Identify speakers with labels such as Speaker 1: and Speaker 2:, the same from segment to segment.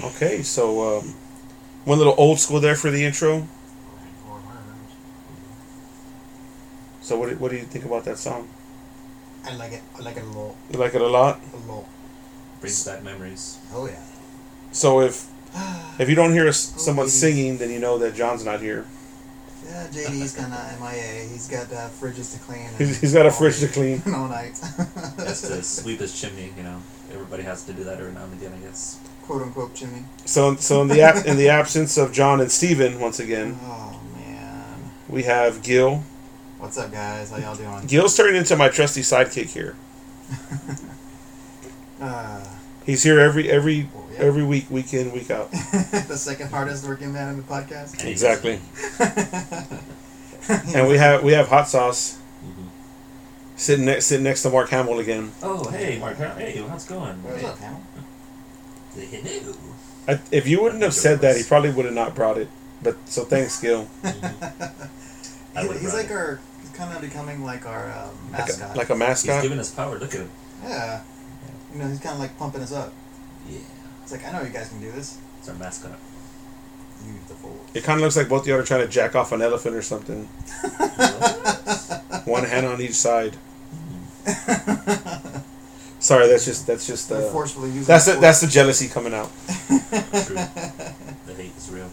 Speaker 1: Okay, so one little old school there for the intro. So what do you think about that song?
Speaker 2: I like it. I like it a lot.
Speaker 1: You like it a lot?
Speaker 2: A lot.
Speaker 3: Brings back memories.
Speaker 2: Oh yeah.
Speaker 1: So if you don't hear someone
Speaker 2: ladies.
Speaker 1: singing, then you know that John's not here.
Speaker 2: Yeah, JD's kind of MIA. He's got fridges to clean.
Speaker 1: He's got a fridge to clean.
Speaker 2: all night.
Speaker 3: Has to sweep his chimney. You know, everybody has to do that every now and again, I guess.
Speaker 2: Quote unquote chimney.
Speaker 1: So in the absence of John and Steven, once again,
Speaker 2: Oh man.
Speaker 1: we have Gil.
Speaker 2: What's up, guys? How y'all doing?
Speaker 1: Gil's turning into my trusty sidekick here. He's here every week, week in, week out.
Speaker 2: The second hardest working man in the podcast.
Speaker 1: Exactly. And we have Hot Sauce sitting next to Mark Hamill again.
Speaker 3: Oh, hey, Mark. Hey, how's it going?
Speaker 2: What's up, Hamill?
Speaker 3: Hello.
Speaker 1: If you wouldn't have said that, he probably would have not brought it. But so thanks, Gil.
Speaker 2: He's like our. He's kind of becoming like our mascot.
Speaker 1: Like a mascot.
Speaker 3: He's giving us power. Look at him.
Speaker 2: Yeah. You know, he's kind of like pumping us up.
Speaker 3: Yeah.
Speaker 2: It's like, I know you guys can do this.
Speaker 3: It's our mascot.
Speaker 2: You the fool.
Speaker 1: It kind of looks like both of you are trying to jack off an elephant or something. One hand on each side. Sorry, that's just
Speaker 2: forcefully using
Speaker 1: that's the jealousy coming out.
Speaker 3: True. The hate is real.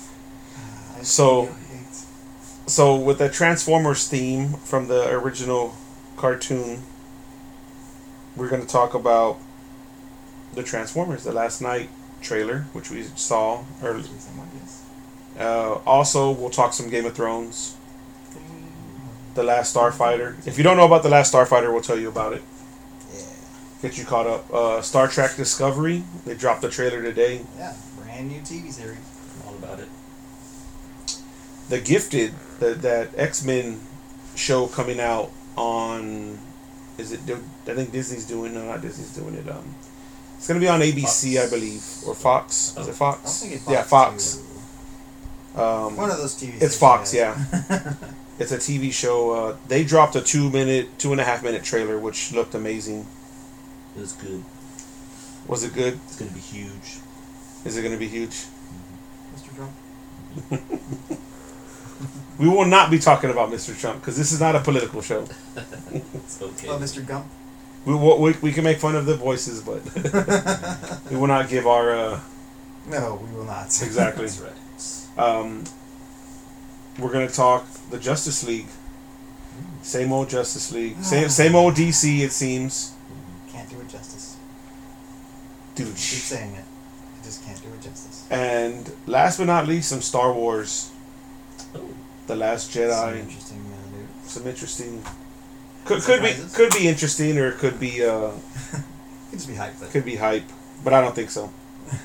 Speaker 1: So with the Transformers theme from the original cartoon, we're going to talk about the Transformers, the Last Night trailer, which we saw earlier. Also, we'll talk some Game of Thrones. The Last Starfighter. If you don't know about The Last Starfighter, we'll tell you about it.
Speaker 2: Yeah.
Speaker 1: Get you caught up. Star Trek Discovery. They dropped the trailer today.
Speaker 2: Yeah, brand new TV series.
Speaker 3: All about it.
Speaker 1: The Gifted, that X-Men show coming out on... I think Disney's doing... No, not Disney's doing it. It's going to be on ABC, Fox. I believe. Or Fox. Is it Fox?
Speaker 2: I was thinking Fox.
Speaker 1: Yeah, Fox.
Speaker 2: One of those TV
Speaker 1: It's Fox, yeah. It's a TV show. They dropped a 2.5 minute trailer, which looked amazing.
Speaker 3: It was good.
Speaker 1: Was it good?
Speaker 3: It's going to be huge.
Speaker 1: Is it going to be huge?
Speaker 2: Mr. Trump?
Speaker 1: We will not be talking about Mr. Trump, because this is not a political show.
Speaker 3: It's okay.
Speaker 2: Oh, Mr. Gump?
Speaker 1: We can make fun of the voices, but we will not give our...
Speaker 2: No, we will not.
Speaker 1: Exactly.
Speaker 3: That's right.
Speaker 1: We're going to talk the Justice League. Same old Justice League. Same old DC, it seems.
Speaker 2: Can't do it justice.
Speaker 1: Dude.
Speaker 2: Keep saying it. I just can't do it justice.
Speaker 1: And last but not least, some Star Wars.
Speaker 3: Oh.
Speaker 1: The Last Jedi.
Speaker 2: Some interesting news.
Speaker 1: Some interesting... Could be interesting, or it could be...
Speaker 2: Could just be hype.
Speaker 1: Could be hype, but I don't think so.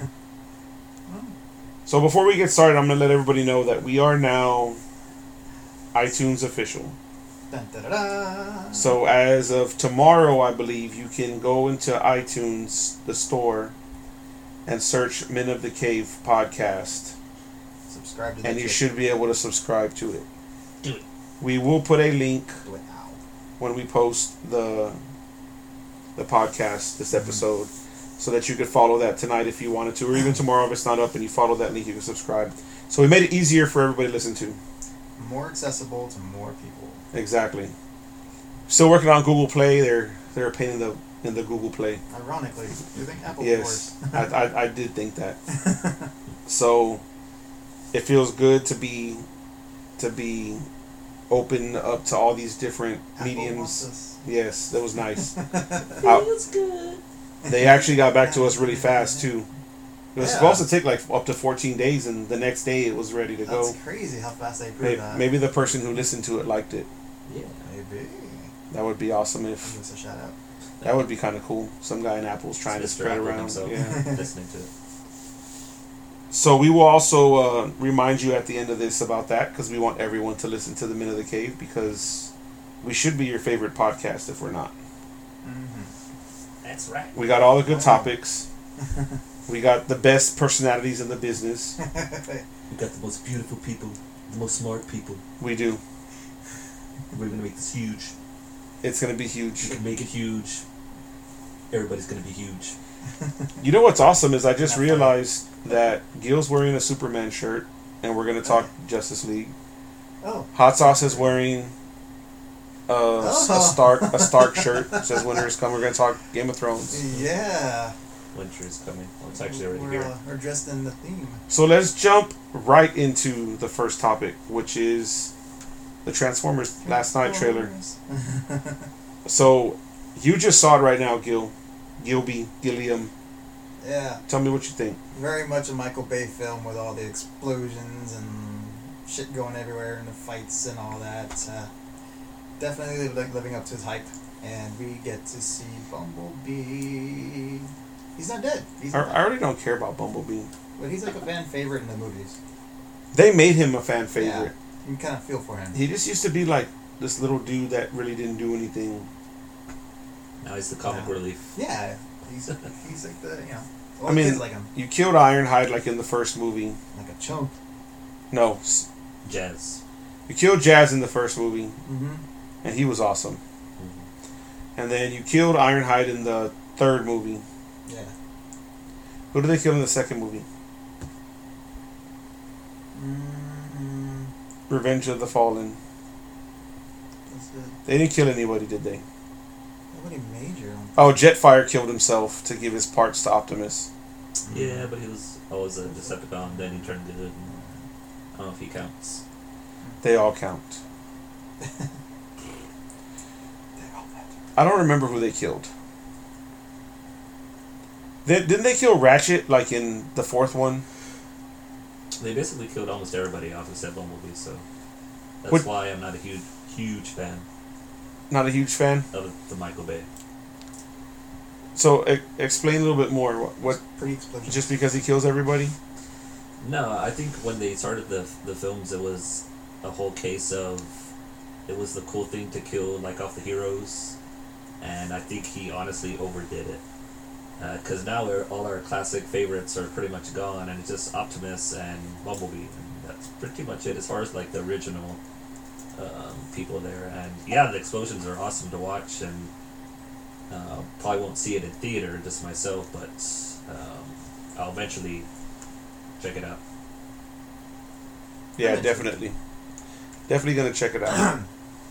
Speaker 1: So before we get started, I'm going to let everybody know that we are now iTunes official.
Speaker 2: Dun, da, da, da.
Speaker 1: So as of tomorrow, I believe, you can go into iTunes, the store, and search Men of the Cave podcast.
Speaker 2: Subscribe to the
Speaker 1: And you
Speaker 2: chip.
Speaker 1: should be able to subscribe to it.
Speaker 3: Do it.
Speaker 1: We will put a link
Speaker 2: Do it now.
Speaker 1: when we post the podcast, this episode, so that you could follow that tonight if you wanted to, or even tomorrow if it's not up and you follow that link, you can subscribe. So we made it easier for everybody to listen to.
Speaker 2: More accessible to more people.
Speaker 1: Exactly. Still working on Google Play. They're a pain in the Google Play.
Speaker 2: Ironically, you think Apple
Speaker 1: Yes,
Speaker 2: worse?
Speaker 1: I did think that. So it feels good to be open up to all these different
Speaker 2: Apple wants
Speaker 1: mediums.
Speaker 2: us.
Speaker 1: Yes, that was nice.
Speaker 3: Feels good.
Speaker 1: They actually got back to us really fast too. It was
Speaker 2: Yeah.
Speaker 1: supposed to take like up to 14 days, and the next day it was ready to
Speaker 2: That's
Speaker 1: go.
Speaker 2: crazy how fast they proved that.
Speaker 1: Maybe the person who listened to it liked it.
Speaker 3: Yeah.
Speaker 2: Maybe.
Speaker 1: That would be awesome
Speaker 2: Give
Speaker 1: if...
Speaker 2: us a shout out.
Speaker 1: That would be kind of cool. Some guy in Apple's trying to
Speaker 3: Mr.
Speaker 1: spread
Speaker 3: Apple
Speaker 1: around.
Speaker 3: himself
Speaker 1: Yeah.
Speaker 3: listening to it.
Speaker 1: So we will also remind you at the end of this about that, because we want everyone to listen to the Men of the Cave, because we should be your favorite podcast if we're not.
Speaker 2: Mm-hmm.
Speaker 3: That's right.
Speaker 1: We got all the good topics. We got the best personalities in the business.
Speaker 3: We got the most beautiful people, the most smart people.
Speaker 1: We do.
Speaker 3: We're gonna make this huge.
Speaker 1: It's going to be
Speaker 3: We
Speaker 1: huge.
Speaker 3: can make it huge. everybody's gonna be huge.
Speaker 1: You know what's awesome is I just
Speaker 2: Not funny.
Speaker 1: realized that Gil's wearing a Superman shirt, and we're gonna talk Justice League.
Speaker 2: Oh.
Speaker 1: Hot Sauce is wearing a Stark shirt. Says winter is coming. We're gonna talk Game of Thrones.
Speaker 2: Yeah.
Speaker 3: Winter is coming. Well, it's actually already
Speaker 2: We're,
Speaker 3: here.
Speaker 2: we're dressed in the theme.
Speaker 1: So let's jump right into the first topic, which is the Transformers Last Night trailer. So you just saw it right now, Gilliam.
Speaker 2: Yeah.
Speaker 1: Tell me what you think.
Speaker 2: Very much a Michael Bay film with all the explosions and shit going everywhere and the fights and all that. Definitely living up to his hype. And we get to see Bumblebee. He's not dead. He's
Speaker 1: I
Speaker 2: alive.
Speaker 1: already don't care about Bumblebee.
Speaker 2: But he's like a fan favorite in the movies.
Speaker 1: They made him a fan favorite.
Speaker 2: You kind of feel for him.
Speaker 1: He just used to be like this little dude that really didn't do anything.
Speaker 3: Now he's the comic
Speaker 2: Yeah.
Speaker 3: relief.
Speaker 2: Yeah. He's like the, you know. All
Speaker 1: I mean,
Speaker 2: kids like him.
Speaker 1: you killed Ironhide like in the first movie.
Speaker 2: Like a chump.
Speaker 1: No,
Speaker 3: Jazz.
Speaker 1: you killed Jazz in the first movie,
Speaker 2: Mm-hmm.
Speaker 1: and he was awesome.
Speaker 3: Mm-hmm.
Speaker 1: And then you killed Ironhide in the third movie.
Speaker 2: Yeah.
Speaker 1: Who did they kill in the second movie?
Speaker 2: Mm-hmm.
Speaker 1: Revenge of the Fallen.
Speaker 2: That's good.
Speaker 1: They didn't kill anybody, did they?
Speaker 2: Nobody major.
Speaker 1: Oh, Jetfire killed himself to give his parts to Optimus.
Speaker 3: Yeah, but he was always a Decepticon. Then he turned good. And I don't know if he counts.
Speaker 1: They all count. I don't remember who they killed. Didn't they kill Ratchet like in the fourth one?
Speaker 3: They basically killed almost everybody off except Bumblebee. So that's
Speaker 1: What-
Speaker 3: why I'm not a huge fan
Speaker 1: Not a huge fan.
Speaker 3: of the Michael Bay.
Speaker 1: So explain a little bit more. What?
Speaker 2: Pretty explosion.
Speaker 1: Just because he kills everybody?
Speaker 3: No, I think when they started the films, it was a whole case of it was the cool thing to kill like off the heroes, and I think he honestly overdid it. Because now all our classic favorites are pretty much gone, and it's just Optimus and Bumblebee, and that's pretty much it as far as like the original people there. And yeah, the explosions are awesome to watch, and probably won't see it in theater just myself, but I'll eventually check it out.
Speaker 1: Yeah, definitely. Definitely gonna check it out.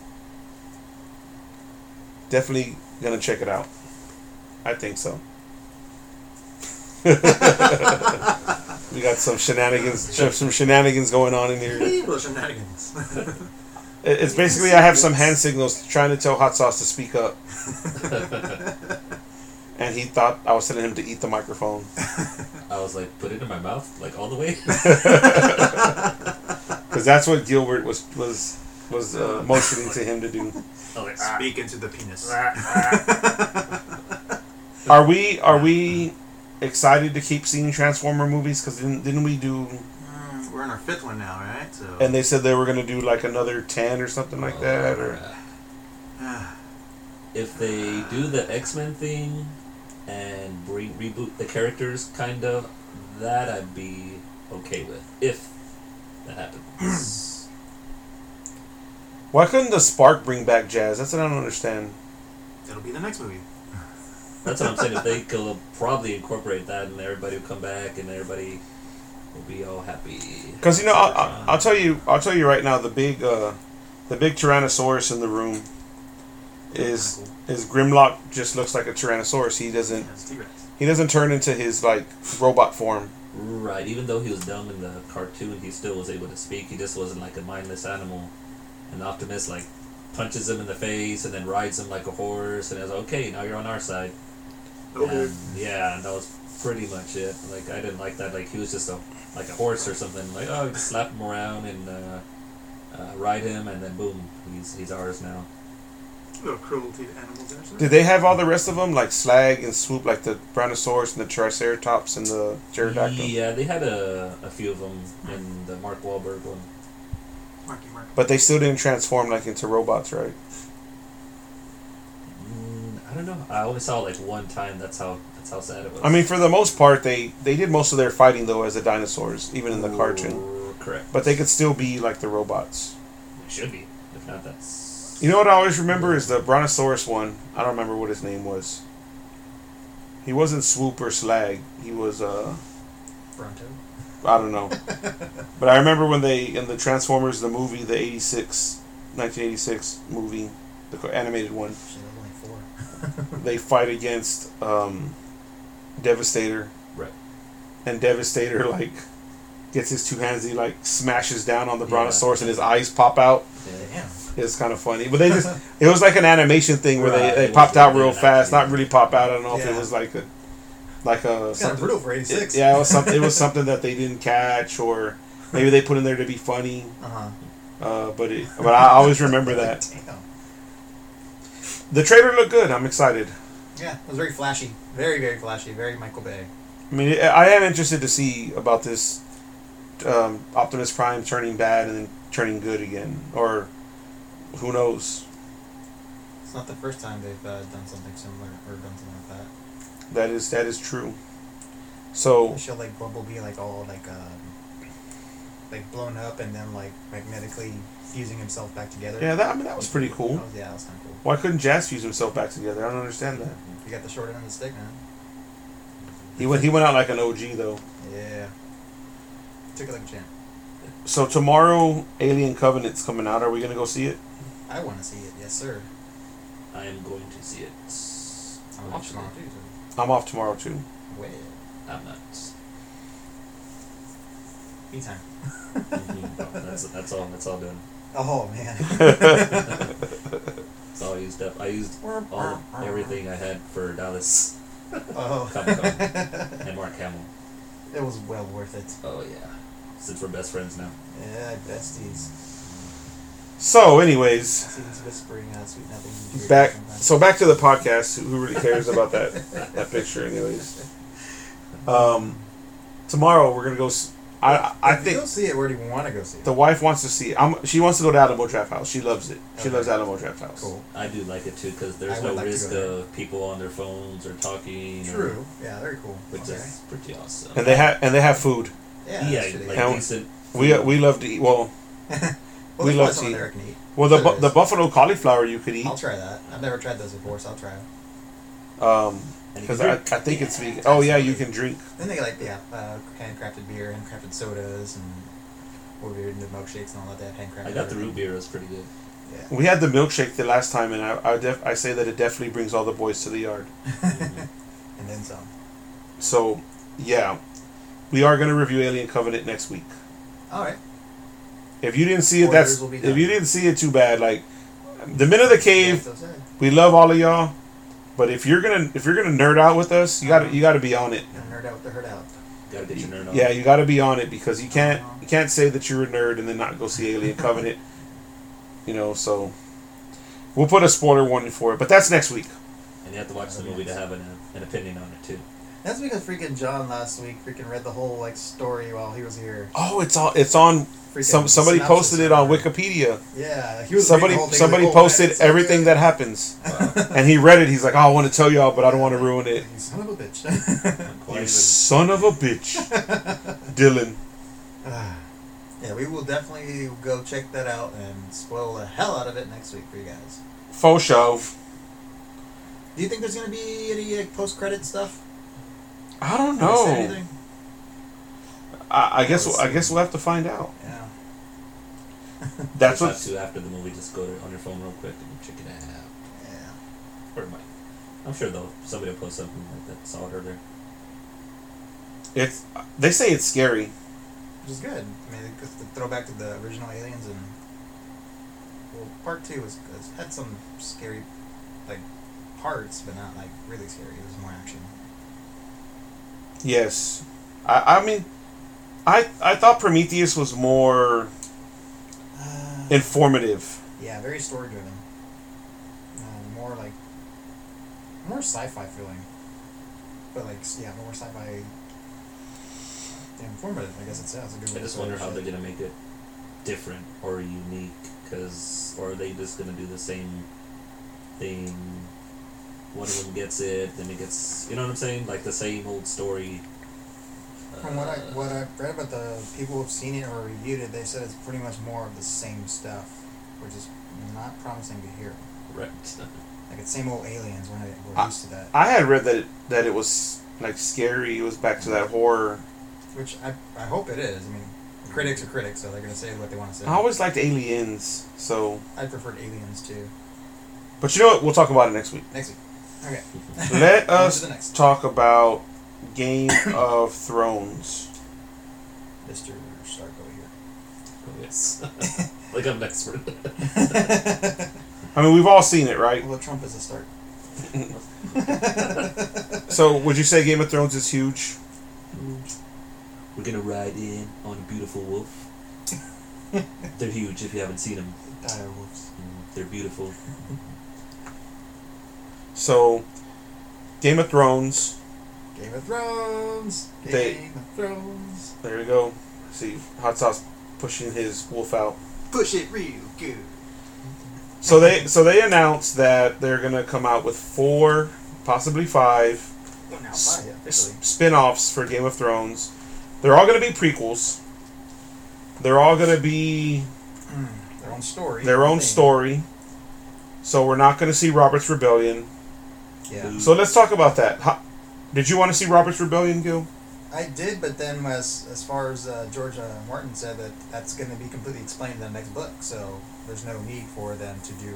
Speaker 1: Definitely gonna check it out. I think so. We got some shenanigans going on in here.
Speaker 2: Evil shenanigans.
Speaker 1: It's basically I have some hand signals trying to tell Hot Sauce to speak up, and he thought I was telling him to eat the microphone.
Speaker 3: I was like, put it in my mouth, like all the way.
Speaker 1: Because that's what Gilbert was motioning to him to do.
Speaker 3: I was like,
Speaker 4: Speak into the penis.
Speaker 1: Are we excited to keep seeing Transformer movies? Because didn't we do?
Speaker 4: We're in our fifth one now, right? So.
Speaker 1: And they said they were gonna do like another 10 or something like that, or
Speaker 3: if they do the X-Men thing and reboot the characters, kind of, that I'd be okay with if that happens.
Speaker 1: why couldn't the Spark bring back Jazz? That's what I don't understand.
Speaker 4: That'll be the next movie.
Speaker 3: That's what I'm saying. If they could probably incorporate that, and everybody will come back, and everybody will be all happy.
Speaker 1: Because I'll tell you right now, the big Tyrannosaurus in the room is Grimlock. Just looks like a Tyrannosaurus. He doesn't
Speaker 4: Yeah, it's T-Rex.
Speaker 1: he doesn't turn into his like robot form.
Speaker 3: Right. Even though he was dumb in the cartoon, he still was able to speak. He just wasn't like a mindless animal. And Optimus like punches him in the face and then rides him like a horse, and I was like, okay, now you're on our side.
Speaker 4: Okay.
Speaker 3: And, yeah, and that was pretty much it. Like, I didn't like that. Like, he was just like a horse or something. Like, oh, just slap him around and ride him, and then boom, he's ours now.
Speaker 4: A little cruelty to animals there. So.
Speaker 1: Did they have all the rest of them like Slag and Swoop, like the Brontosaurus and the Triceratops and the Pterodactyl?
Speaker 3: Yeah, they had a few of them in the Mark Wahlberg one.
Speaker 4: Marky.
Speaker 1: But they still didn't transform like into robots, right?
Speaker 3: I don't know. I only saw it like one time. That's how sad it was.
Speaker 1: I mean, for the most part, they did most of their fighting though as the dinosaurs, even in the cartoon.
Speaker 3: Correct.
Speaker 1: But they could still be like the robots.
Speaker 3: They should be. If not, that's...
Speaker 1: You know what I always remember is the Brontosaurus one. I don't remember what his name was. He wasn't Swoop or Slag. He was
Speaker 2: Bronto.
Speaker 1: I don't know. But I remember when they in the Transformers the movie, the 1986 movie, the animated one.
Speaker 2: Shit, I was only 4.
Speaker 1: They fight against Devastator.
Speaker 3: Right.
Speaker 1: And Devastator like gets his two hands. He like smashes down on the
Speaker 3: Yeah.
Speaker 1: Brontosaurus, and his eyes pop out.
Speaker 2: Damn.
Speaker 1: It's kind of funny, but they just it was like an animation thing where
Speaker 3: Right,
Speaker 1: they
Speaker 3: it
Speaker 1: popped
Speaker 3: was
Speaker 1: out
Speaker 3: really
Speaker 1: real
Speaker 3: good,
Speaker 1: fast.
Speaker 3: actually.
Speaker 1: Not really pop out. I don't know if it
Speaker 2: Yeah.
Speaker 1: was like a
Speaker 2: It's kind of
Speaker 1: something.
Speaker 2: brutal for 86.
Speaker 1: Yeah, it was something. It was something that they didn't catch, or maybe they put in there to be funny.
Speaker 2: Uh-huh.
Speaker 1: But I always remember that.
Speaker 2: Damn.
Speaker 1: The trailer looked good. I'm excited.
Speaker 2: Yeah, it was very flashy. Very, very flashy. Very Michael Bay.
Speaker 1: I mean, I am interested to see about this Optimus Prime turning bad and then turning good again, or who knows.
Speaker 2: It's not the first time they've done something similar or done something like that.
Speaker 1: That is true. So
Speaker 2: They show like Bumblebee like all like blown up and then like magnetically fusing himself back together.
Speaker 1: yeah, that was pretty cool.
Speaker 2: That was kind of cool.
Speaker 1: Why couldn't Jazz fuse himself back together? I don't understand that.
Speaker 2: You got the short end of the stick, man.
Speaker 1: He went out like an OG though.
Speaker 2: Yeah. Took it like a champ.
Speaker 1: So tomorrow, Alien Covenant's coming out. Are we gonna go see it?
Speaker 2: I want to see it. Yes, sir.
Speaker 3: I am going to see it.
Speaker 2: I'm off tomorrow too. So.
Speaker 1: I'm off tomorrow too.
Speaker 2: Well,
Speaker 3: I'm not.
Speaker 2: me time.
Speaker 3: That's all. That's all done.
Speaker 2: Oh man.
Speaker 3: That's all I used up. I used everything I had for Dallas
Speaker 2: Oh.
Speaker 3: Comic-Con and Mark Hamill.
Speaker 2: It was well worth it.
Speaker 3: Oh yeah, since we're best friends now.
Speaker 2: Yeah, besties.
Speaker 1: So, anyways,
Speaker 2: Seasons whispering, sweet nothing.
Speaker 1: back to the podcast. Who really cares about that picture, anyways? Tomorrow we're gonna go. I
Speaker 2: If you
Speaker 1: think
Speaker 2: go see it, where do you want to go see it?
Speaker 1: the wife wants to see it. She wants to go to Alamo Draft House. She loves it. She
Speaker 2: Okay.
Speaker 1: loves Alamo Draft House.
Speaker 2: Cool.
Speaker 3: I do like it too because there's
Speaker 2: I
Speaker 3: no
Speaker 2: would like to
Speaker 3: risk
Speaker 2: go there.
Speaker 3: of people on their phones or talking.
Speaker 2: True. Yeah, very cool.
Speaker 3: Which
Speaker 2: Okay.
Speaker 3: is pretty awesome.
Speaker 1: And they have food.
Speaker 2: Yeah,
Speaker 3: Yeah,
Speaker 2: that's pretty
Speaker 3: like
Speaker 2: good.
Speaker 1: And
Speaker 3: decent.
Speaker 1: We love to eat. Well,
Speaker 2: Well,
Speaker 1: we
Speaker 2: there's
Speaker 1: love
Speaker 2: probably some
Speaker 1: to eat.
Speaker 2: there I can eat.
Speaker 1: well
Speaker 2: Sure
Speaker 1: the
Speaker 2: is.
Speaker 1: the buffalo cauliflower you could eat.
Speaker 2: I'll try that. I've never tried those before, so I'll try it.
Speaker 3: And you
Speaker 1: Because
Speaker 3: can
Speaker 1: I
Speaker 3: drink.
Speaker 1: think it's
Speaker 2: Yeah,
Speaker 1: vegan. Oh yeah, you
Speaker 2: absolutely.
Speaker 1: can drink.
Speaker 2: Then they got like handcrafted beer, handcrafted sodas, and what we did the milkshakes and all that. They have handcrafted.
Speaker 3: I got the
Speaker 2: everything.
Speaker 3: root beer. It was pretty good.
Speaker 2: Yeah.
Speaker 1: We had the milkshake the last time, and I say that it definitely brings all the boys to the yard.
Speaker 2: And then some.
Speaker 1: So, yeah, we are going to review Alien Covenant next week.
Speaker 2: All right.
Speaker 1: If you didn't see it,
Speaker 2: Spoilers
Speaker 1: that's
Speaker 2: will be
Speaker 1: if
Speaker 2: done.
Speaker 1: you didn't see it, too bad. Like, the Men of the Cave,
Speaker 2: So sad.
Speaker 1: we love all of y'all, but if you're gonna nerd out with us, you gotta be on it.
Speaker 2: Gonna nerd out with the herd out.
Speaker 3: Gotta get your nerd on.
Speaker 1: Yeah, you gotta be on it because you can't say that you're a nerd and then not go see Alien Covenant. So we'll put a spoiler warning for it, but that's next week.
Speaker 3: And you have to watch the movie to have an opinion on it too.
Speaker 2: That's because freaking John last week freaking read the whole story while he was here.
Speaker 1: Oh, it's on.
Speaker 2: Freaking
Speaker 1: Somebody
Speaker 2: synopsis
Speaker 1: posted it
Speaker 2: or
Speaker 1: on
Speaker 2: whatever.
Speaker 1: Wikipedia.
Speaker 2: Yeah, he was reading the whole thing,
Speaker 1: Somebody
Speaker 2: like, oh, man,
Speaker 1: posted
Speaker 2: it's so
Speaker 1: everything
Speaker 2: good.
Speaker 1: that happens,
Speaker 3: Wow.
Speaker 1: and he read it. He's like, "Oh, I want to tell y'all, but I don't want to ruin it."
Speaker 2: You son of a bitch.
Speaker 3: Quite
Speaker 1: You
Speaker 3: even-
Speaker 1: son of a bitch, Dylan.
Speaker 2: Yeah, we will definitely go check that out and spoil the hell out of it next week for you guys.
Speaker 1: Faux show.
Speaker 2: Do you think there's gonna be any post-credit stuff?
Speaker 1: I don't
Speaker 2: Have they said
Speaker 1: know.
Speaker 2: anything?
Speaker 1: I guess we'll have to find out.
Speaker 2: Yeah.
Speaker 1: That's
Speaker 3: You
Speaker 1: what.
Speaker 3: have to after the movie. Just go on your phone real quick and check it out.
Speaker 2: Yeah.
Speaker 3: Or it might. I'm sure though somebody will post something like that. Saw it earlier.
Speaker 1: It's. They say it's scary.
Speaker 2: Which is good. I mean, because the throwback to the original Aliens and part 2 had some scary parts, but not really scary. It was more action.
Speaker 1: Yes, I mean, I thought Prometheus was more informative.
Speaker 2: Yeah, very story driven. More sci-fi feeling, but more sci-fi. Informative, I guess it's a good.
Speaker 3: I
Speaker 2: way
Speaker 3: just
Speaker 2: to
Speaker 3: wonder
Speaker 2: put
Speaker 3: how
Speaker 2: it.
Speaker 3: they're gonna make it different or unique, or are they just gonna do the same thing? One of them gets it, then it gets, you know what I'm saying? Like the same old story.
Speaker 2: From what I read about the people who've seen it or reviewed it, they said it's pretty much more of the same stuff, which is not promising to hear.
Speaker 3: Right.
Speaker 2: Like it's same old aliens. We're used to that.
Speaker 1: I had read that it was like scary. It was back to that horror.
Speaker 2: Which I hope it is. I mean, critics are critics, so they're gonna say what they want to say.
Speaker 1: I always liked Aliens, so.
Speaker 2: I preferred Aliens too.
Speaker 1: But you know what? We'll talk about it next week.
Speaker 2: Next week. Okay.
Speaker 1: Let
Speaker 2: On to
Speaker 1: us
Speaker 2: the next.
Speaker 1: talk about Game of Thrones.
Speaker 2: Mr. Stark over here.
Speaker 3: Oh, yes. Like I'm an expert.
Speaker 1: I mean, we've all seen it, right?
Speaker 2: Well, Trump is a Stark.
Speaker 1: So, would you say Game of Thrones is huge?
Speaker 3: We're gonna ride in on a beautiful wolf. They're huge if you haven't seen them.
Speaker 2: Dire wolves.
Speaker 3: They're beautiful.
Speaker 1: So, Game of Thrones.
Speaker 2: Game of Thrones.
Speaker 1: They-
Speaker 2: Game of Thrones.
Speaker 1: There you go. See, Hot Sauce pushing his wolf out.
Speaker 4: Push it real good.
Speaker 1: So they announced that they're gonna come out with 4, possibly 5
Speaker 2: Oh, now
Speaker 1: s-
Speaker 2: buy it officially.
Speaker 1: spin-offs for Game of Thrones. They're all gonna be prequels. They're all gonna be
Speaker 2: Their own story.
Speaker 1: their own
Speaker 2: thing.
Speaker 1: story. So we're not gonna see Robert's Rebellion.
Speaker 2: Yeah.
Speaker 1: So let's talk about that. Did you want to see Robert's Rebellion, Gil?
Speaker 2: I did, but then as far as George Martin said that's going to be completely explained in the next book, so there's no need for them to do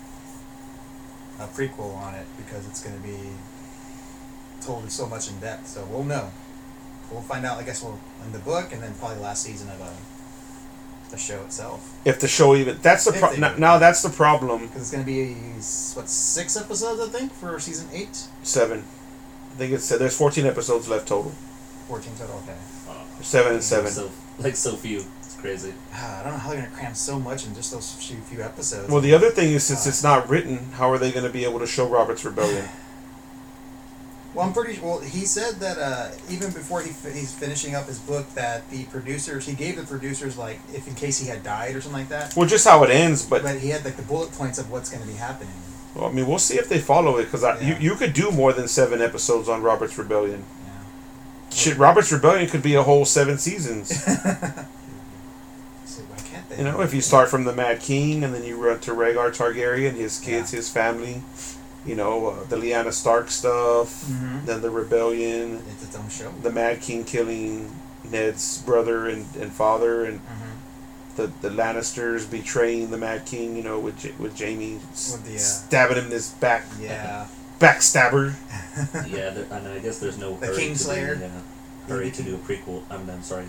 Speaker 2: a prequel on it because it's going to be told so much in depth. So we'll know. We'll find out. I guess in the book, and then probably the last season of the show itself,
Speaker 1: If the show even that's the
Speaker 2: If they do.
Speaker 1: now that's the problem.
Speaker 2: because it's going to be 6 episodes I think for season 8,
Speaker 1: 7. I think it's there's 14 episodes left total.
Speaker 2: 14 total. Okay.
Speaker 1: 7 and 7.
Speaker 3: So few. It's crazy.
Speaker 2: I don't know how they're going to cram so much in just those few episodes.
Speaker 1: Well, the other thing is, since it's not written, how are they going to be able to show Robert's Rebellion?
Speaker 2: Well, I'm pretty. Well, he said that even before he's finishing up his book, that he gave the producers like if in case he had died or something like that.
Speaker 1: Well, just how it ends, but
Speaker 2: But he had like the bullet points of what's going to be happening.
Speaker 1: well, I mean, we'll see if they follow it because
Speaker 2: Yeah.
Speaker 1: you could do more than 7 episodes on Robert's Rebellion.
Speaker 2: Yeah.
Speaker 1: Shit, Robert's Rebellion could be a whole 7 seasons.
Speaker 2: So why can't they?
Speaker 1: You know, if you start from the Mad King and then you run to Rhaegar Targaryen, his kids, his family, you know, the Lyanna Stark stuff,
Speaker 2: Mhm.
Speaker 1: then the Rebellion,
Speaker 2: It's its own show.
Speaker 1: the Mad King killing Ned's brother and father, and
Speaker 2: Mhm.
Speaker 1: the Lannisters betraying the Mad King, you know, with Jaime
Speaker 2: With the,
Speaker 1: stabbing him in his back,
Speaker 2: Yeah.
Speaker 1: backstabber.
Speaker 3: Yeah, and I guess there's no
Speaker 2: The
Speaker 3: hurry
Speaker 2: Kingslayer.
Speaker 3: hurry to do a prequel. I'm sorry.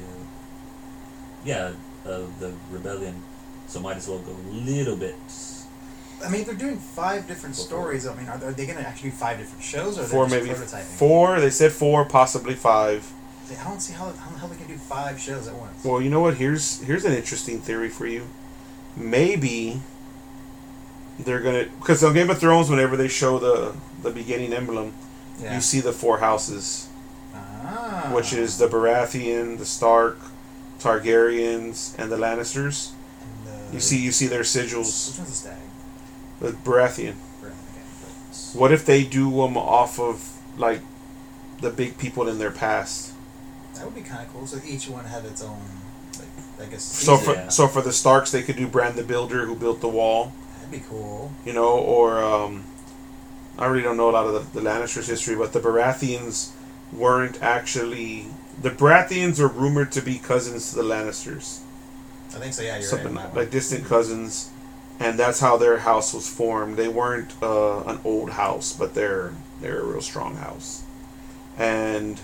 Speaker 3: The Rebellion. So might as well go a little bit.
Speaker 2: I mean, they're doing 5 different stories. I mean, are they going to actually do 5 different shows, or are
Speaker 1: 4,
Speaker 2: they
Speaker 1: maybe
Speaker 2: just prototyping?
Speaker 1: 4. They said 4, possibly 5.
Speaker 2: I don't see how they can do 5 shows at once.
Speaker 1: Well, you know what? Here's an interesting theory for you. Maybe they're gonna, because on Game of Thrones, whenever they show the beginning emblem,
Speaker 2: Yeah.
Speaker 1: you see the 4 houses,
Speaker 2: Ah.
Speaker 1: which is the Baratheon, the Stark, Targaryens, and the Lannisters.
Speaker 2: And,
Speaker 1: You see their sigils.
Speaker 2: Which one's the stag?
Speaker 1: The Baratheon.
Speaker 2: Okay.
Speaker 1: What if they do them off of like the big people in their past?
Speaker 2: That would be kind of cool. So each one had its own, like, I guess.
Speaker 1: So
Speaker 2: season.
Speaker 1: for for the Starks, they could do Bran the Builder, who built the wall.
Speaker 2: That'd be cool.
Speaker 1: You know, or I really don't know a lot of the Lannisters' history, but the Baratheons weren't actually. The Baratheons are rumored to be cousins to the Lannisters,
Speaker 2: I think so. Yeah, you're
Speaker 1: something
Speaker 2: right. on that
Speaker 1: like distant cousins, and that's how their house was formed. They weren't an old house, but they're a real strong house, and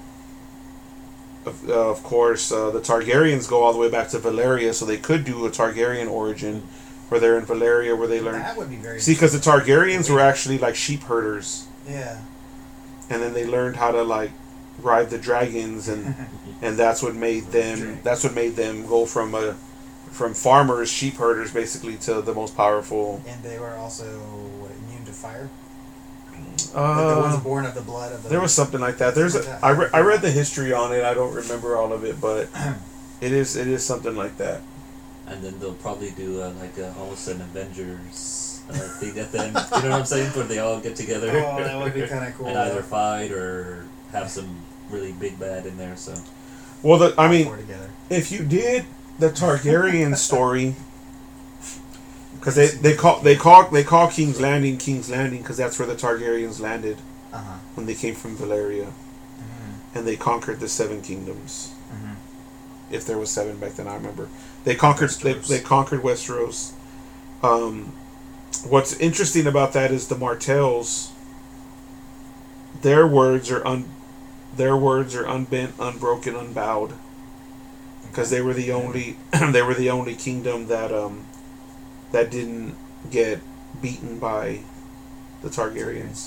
Speaker 1: of course the Targaryens go all the way back to Valyria, so they could do a Targaryen origin, where they're in Valyria, where they
Speaker 2: one.
Speaker 1: learn.
Speaker 2: That would be very.
Speaker 1: See, because the Targaryens were actually like sheep herders,
Speaker 2: Yeah.
Speaker 1: and then they learned how to like ride the dragons, and that's what made them. That's what made them go from farmers, sheep herders, basically, to the most powerful.
Speaker 2: And they were also immune to fire. The ones born of the blood of the.
Speaker 1: There was something like that. There's
Speaker 2: Something
Speaker 1: I
Speaker 2: like that.
Speaker 1: read the history on it. I don't remember all of it, but it is something like that.
Speaker 3: And then they'll probably do almost an Avengers thing at the end. You know what I'm saying? Where they all get together.
Speaker 2: Oh, that would be kind of cool.
Speaker 3: And either fight or have some really big bad in there. So
Speaker 1: Well, I mean,
Speaker 2: Four together.
Speaker 1: if you did the Targaryen story, Because they call King's Landing because that's where the Targaryens landed when they came from Valyria, and they conquered the Seven Kingdoms. If there was seven back then, I remember they conquered they conquered Westeros. What's interesting about that is the Martells. Their words are unbent, unbroken, unbowed, because they were the only kingdom that didn't get beaten by the Targaryens.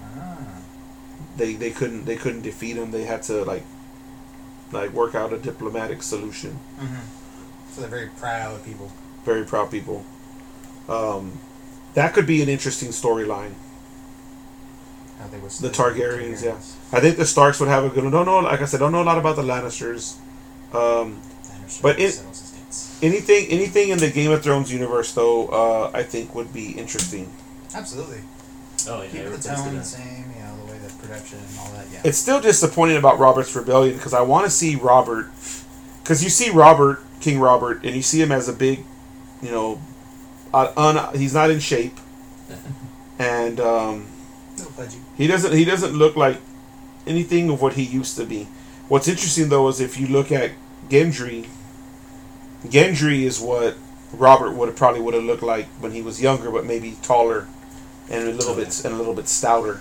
Speaker 1: They couldn't defeat them. They had to like work out a diplomatic solution.
Speaker 2: So they're very proud people.
Speaker 1: Very proud people. That could be an interesting storyline.
Speaker 2: How they
Speaker 1: the Targaryens, yeah. I think the Starks would have a good. Don't know, like I said, don't know a lot about the Lannisters. But anything in the Game of Thrones universe, though, I think would be interesting.
Speaker 2: Absolutely.
Speaker 3: Oh, yeah.
Speaker 2: Keep the tone the same, the way the production and all that. Yeah.
Speaker 1: It's still disappointing about Robert's Rebellion because I want to see Robert, because you see King Robert, and you see him as a big, he's not in shape, and he doesn't look like anything of what he used to be. What's interesting though is if you look at Gendry is what Robert would have looked like when he was younger, but maybe taller and a little bit stouter.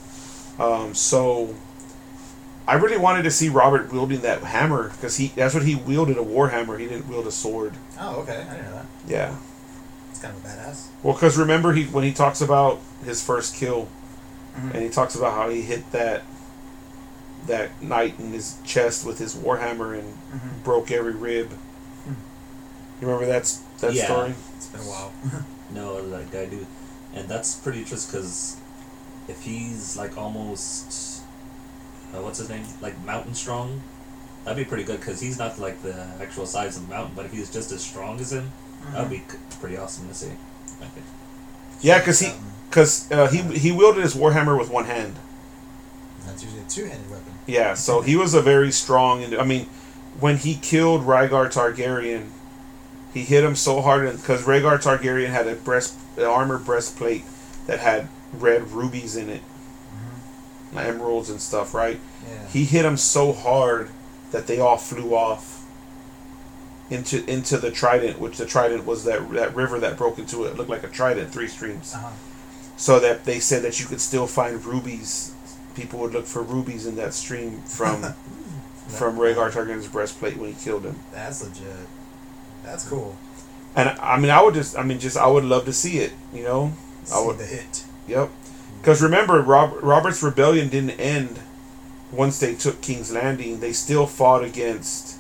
Speaker 1: So I really wanted to see Robert wielding that hammer because that's what he wielded, a war hammer. He didn't wield a sword.
Speaker 2: Oh, okay, I didn't know that.
Speaker 1: Yeah.
Speaker 2: It's kind of a badass.
Speaker 1: Well, because remember when he talks about his first kill, and he talks about how he hit that knight in his chest with his warhammer and broke every rib. You remember that story?
Speaker 2: It's been a while.
Speaker 3: No, like I do, and that's pretty interesting because if he's like almost, what's his name? Like mountain strong, that'd be pretty good because he's not like the actual size of the mountain, but if he's just as strong as him, that'd be pretty awesome to see. I think.
Speaker 1: Yeah, because he wielded his warhammer with one hand.
Speaker 2: That's usually a two-handed weapon.
Speaker 1: Yeah, so he was a very strong. I mean, when he killed Rhaegar Targaryen, he hit him so hard because Rhaegar Targaryen had an armor breastplate that had red rubies in it, emeralds and stuff, right?
Speaker 2: Yeah.
Speaker 1: He hit him so hard that they all flew off into the Trident, which the Trident was that river that broke into it. It looked like a trident, 3 streams. So that they said that you could still find rubies. People would look for rubies in that stream from Rhaegar Targaryen's breastplate when he killed him.
Speaker 2: That's legit. That's cool.
Speaker 1: And I would love to see it. The
Speaker 2: hit.
Speaker 1: Yep. Because remember, Robert's Rebellion didn't end once they took King's Landing. They still fought against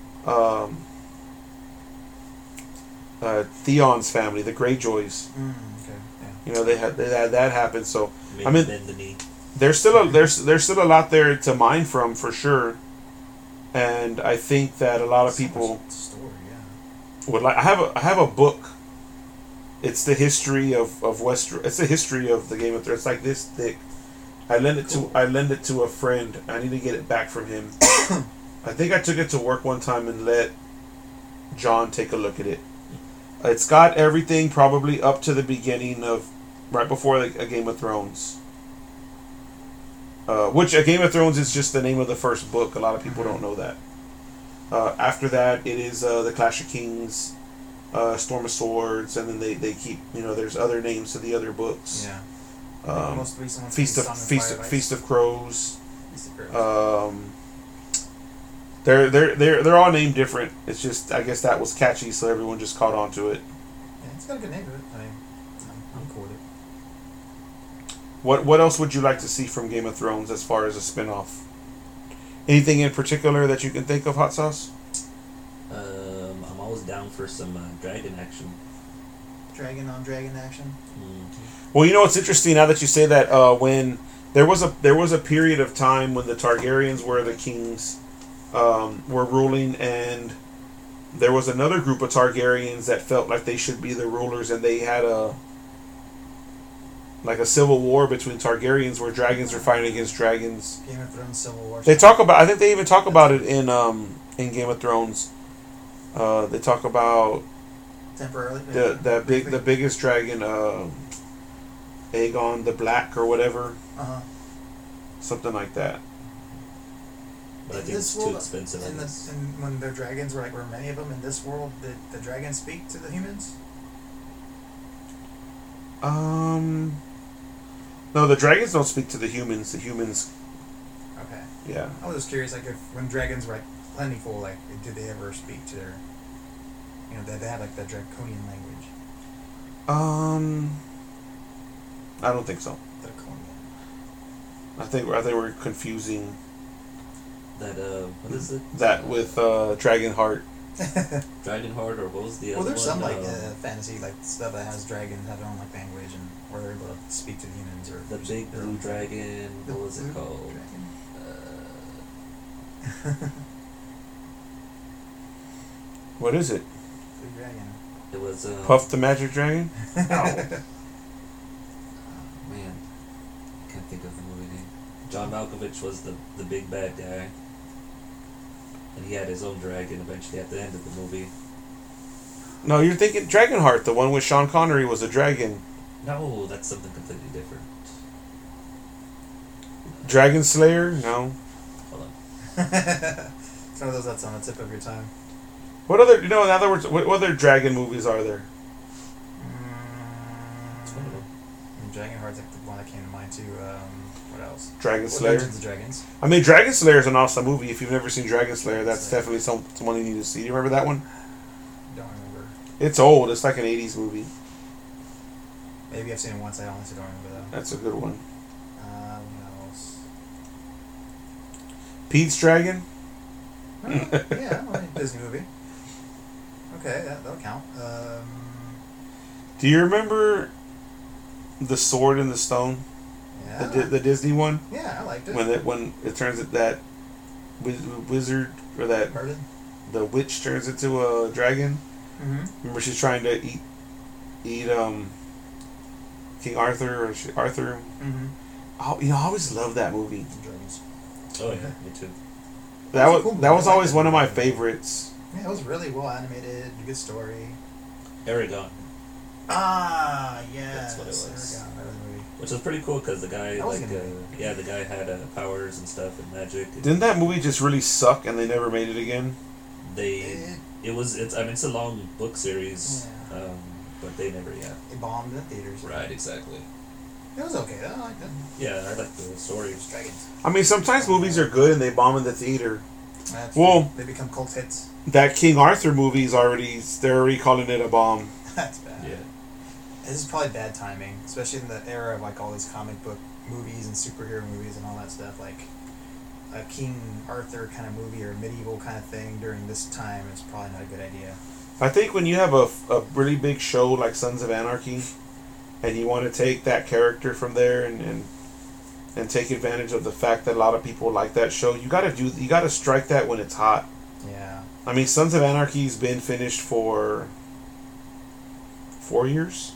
Speaker 1: Theon's family, the Greyjoys.
Speaker 2: Okay. Yeah.
Speaker 1: They had that happen. So
Speaker 3: Maybe bend the knee.
Speaker 1: there's still a lot there to mine from for sure, and I think that a lot of people would like. I have a book. It's the history of Westeros. It's the history of the Game of Thrones. It's like this thick. I lend it to a friend. I need to get it back from him. I think I took it to work one time and let John take a look at it. It's got everything probably up to the beginning of right before a Game of Thrones. Which a Game of Thrones is just the name of the first book. A lot of people don't know that. After that, it is the Clash of Kings, Storm of Swords, and then they keep there's other names to the other books.
Speaker 2: Yeah.
Speaker 1: Most recent Feast of Crows. They're all named different. It's just I guess that was catchy, so everyone just caught on to it.
Speaker 2: Yeah, it's got a good name to it. I'm cool with it.
Speaker 1: What else would you like to see from Game of Thrones as far as a spin-off? Anything in particular that you can think of, Hot Sauce?
Speaker 3: I'm always down for some dragon action.
Speaker 2: Dragon on dragon action.
Speaker 1: Well, it's interesting now that you say that. When there was a period of time when the Targaryens were the kings, were ruling, and there was another group of Targaryens that felt like they should be the rulers, and they had a civil war between Targaryens where dragons were fighting against dragons.
Speaker 2: Game of Thrones Civil War.
Speaker 1: They talk about. I think they even talk about it in Game of Thrones. They talk about
Speaker 2: temporarily.
Speaker 1: the biggest dragon, Aegon the Black or whatever, something like that.
Speaker 3: But I think it's too expensive.
Speaker 2: And when the dragons were many of them in this world, did the dragons speak to the humans?
Speaker 1: No, the dragons don't speak to the humans. The humans.
Speaker 2: Okay.
Speaker 1: Yeah.
Speaker 2: I was just curious, like, if when dragons were plentiful, like, did they ever speak to their, they had like the draconian language.
Speaker 1: I don't think so.
Speaker 2: Draconian.
Speaker 1: I think we're confusing
Speaker 3: That what is it?
Speaker 1: that with Dragonheart.
Speaker 3: Dragonheart, or what was the other one?
Speaker 2: Well, there's some fantasy stuff that has dragons have their own language and where they're able to speak to the humans or
Speaker 3: the big blue dragon. What was it called?
Speaker 1: What is it?
Speaker 2: Blue dragon.
Speaker 3: It was
Speaker 1: Puff the Magic Dragon?
Speaker 3: Man, I can't think of the movie name. John Malkovich was the big bad guy, and he had his own dragon eventually at the end of the movie.
Speaker 1: No, you're thinking Dragonheart, the one with Sean Connery was a dragon.
Speaker 3: No, that's something completely different.
Speaker 1: Dragon Slayer? No.
Speaker 3: Hold on.
Speaker 2: It's one of those that's on the tip of your tongue.
Speaker 1: What other, in other words, what other dragon movies are there?
Speaker 3: It's one of them.
Speaker 2: Dragonheart's like the one that came to mind too. What else?
Speaker 1: Dragon Slayer?
Speaker 2: Dungeons and Dragons.
Speaker 1: I mean, Dragon Slayer is an awesome movie. If you've never seen Dragon Slayer, that's definitely someone you need to see. Do you remember that one?
Speaker 2: Don't remember.
Speaker 1: It's old. It's like an 80s movie.
Speaker 2: Maybe I've seen it once. I honestly don't remember though.
Speaker 1: That's a good one.
Speaker 2: What else?
Speaker 1: Pete's Dragon?
Speaker 2: Yeah, Disney movie. Okay, that'll count.
Speaker 1: Do you remember The Sword in the Stone?
Speaker 2: Yeah.
Speaker 1: The Disney one?
Speaker 2: Yeah, I liked it.
Speaker 1: When it turns it that wizard or that
Speaker 2: Merlin?
Speaker 1: the witch turns into a dragon.
Speaker 2: Mm-hmm.
Speaker 1: Remember, she's trying to eat King Arthur or Arthur.
Speaker 2: Mm-hmm.
Speaker 1: Oh, I always loved that movie.
Speaker 2: Dragons.
Speaker 3: Oh yeah, me too.
Speaker 1: That was
Speaker 2: cool
Speaker 1: that was
Speaker 2: movie. I
Speaker 1: always
Speaker 2: liked
Speaker 1: one of my
Speaker 2: it.
Speaker 1: favorites.
Speaker 2: Yeah, it was really well animated. Good story.
Speaker 3: Aragon,
Speaker 2: Ah, yeah.
Speaker 3: That's what it was.
Speaker 2: Movie.
Speaker 3: which was pretty cool because the guy
Speaker 2: That was
Speaker 3: like
Speaker 2: good.
Speaker 3: the guy had powers and stuff and magic. And
Speaker 1: Didn't that movie just really suck and they never made it again?
Speaker 3: It's a long book series,
Speaker 2: Yeah.
Speaker 3: but they never
Speaker 2: It bombed in theaters.
Speaker 3: Right, exactly.
Speaker 2: It was okay. I liked it.
Speaker 3: Yeah, I like the story.
Speaker 2: Dragons.
Speaker 1: I mean, sometimes movies are good and they bomb in the theater.
Speaker 2: That's
Speaker 1: Well-
Speaker 2: true. They become cult hits.
Speaker 1: That King Arthur movie they're already calling it a bomb.
Speaker 2: That's bad.
Speaker 3: Yeah.
Speaker 2: This is probably bad timing, especially in the era of like all these comic book movies and superhero movies and all that stuff. Like a King Arthur kind of movie or medieval kind of thing during this time is probably not a good idea.
Speaker 1: I think when you have a really big show like Sons of Anarchy, and you want to take that character from there and take advantage of the fact that a lot of people like that show, you gotta strike that when it's hot.
Speaker 2: Yeah.
Speaker 1: I mean, Sons of Anarchy's been finished for 4 years.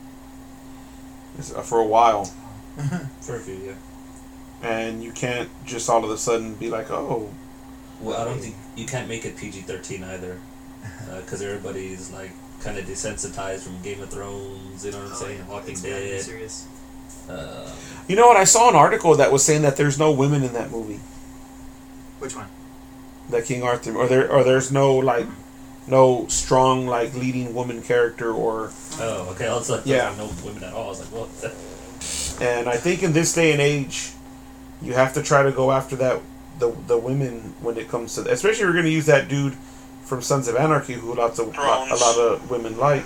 Speaker 1: For a while,
Speaker 3: For a few, yeah.
Speaker 1: and you can't just all of a sudden be like, oh.
Speaker 3: Well, I don't think you can't make it PG-13 either, because everybody's like kind of desensitized from Game of Thrones. You know what I'm saying? Walking Dead.
Speaker 2: Serious.
Speaker 1: You know what? I saw an article that was saying that there's no women in that movie,
Speaker 2: Which one?
Speaker 1: that King Arthur, or there's no strong leading woman character or.
Speaker 3: Oh, okay. I was like,
Speaker 1: Yeah.
Speaker 3: no women at all. I was like, what?
Speaker 1: And I think in this day and age, you have to try to go after the women when it comes to, especially if you're going to use that dude from Sons of Anarchy who a lot of women like.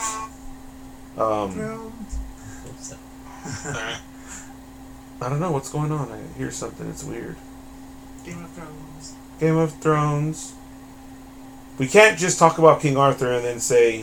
Speaker 1: I don't know what's going on. I hear something. It's weird.
Speaker 2: Game of Thrones.
Speaker 1: Game of Thrones. We can't just talk about King Arthur and then say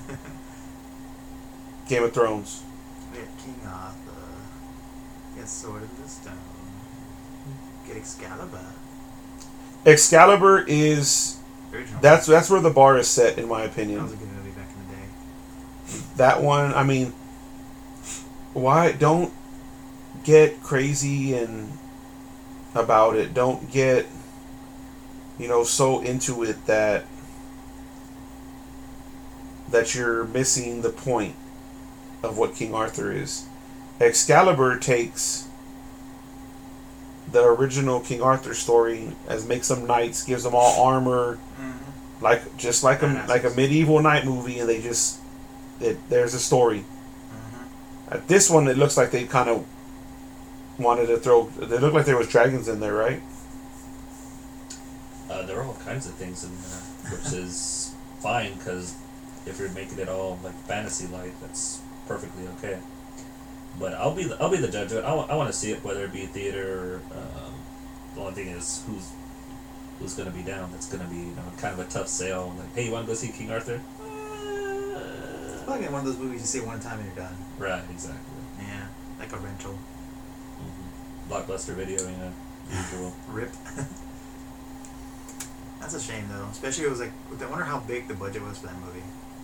Speaker 1: Game of Thrones.
Speaker 4: We have King Arthur. Get Sword in the Stone. Get Excalibur.
Speaker 1: Excalibur is
Speaker 4: Original.
Speaker 1: that's where the bar is set, in my
Speaker 4: That
Speaker 1: opinion.
Speaker 4: was a good movie back in the day.
Speaker 1: That one, I mean, why don't get crazy and about it? Don't get so into it that that you're missing the point of what King Arthur is. Excalibur takes the original King Arthur story as makes them knights, gives them all armor, just like a medieval knight movie, and there's a story. At this one, it looks like they kind of wanted to throw. They look like there was dragons in there, right?
Speaker 3: There are all kinds of things in there, which is fine because if you're making it all like fantasy like, that's perfectly okay. But I'll be the judge of it. I want to see it, whether it be theater. The only thing is who's going to be down. That's going to be kind of a tough sale. Like, hey, you want to go see King Arthur?
Speaker 2: It's like one of those movies you see one time and you're done.
Speaker 3: Right, exactly.
Speaker 4: Yeah, like a rental.
Speaker 3: Mm-hmm. Blockbuster video, usual.
Speaker 4: Rip. That's a shame though. Especially it was like, I wonder how big the budget was for that movie.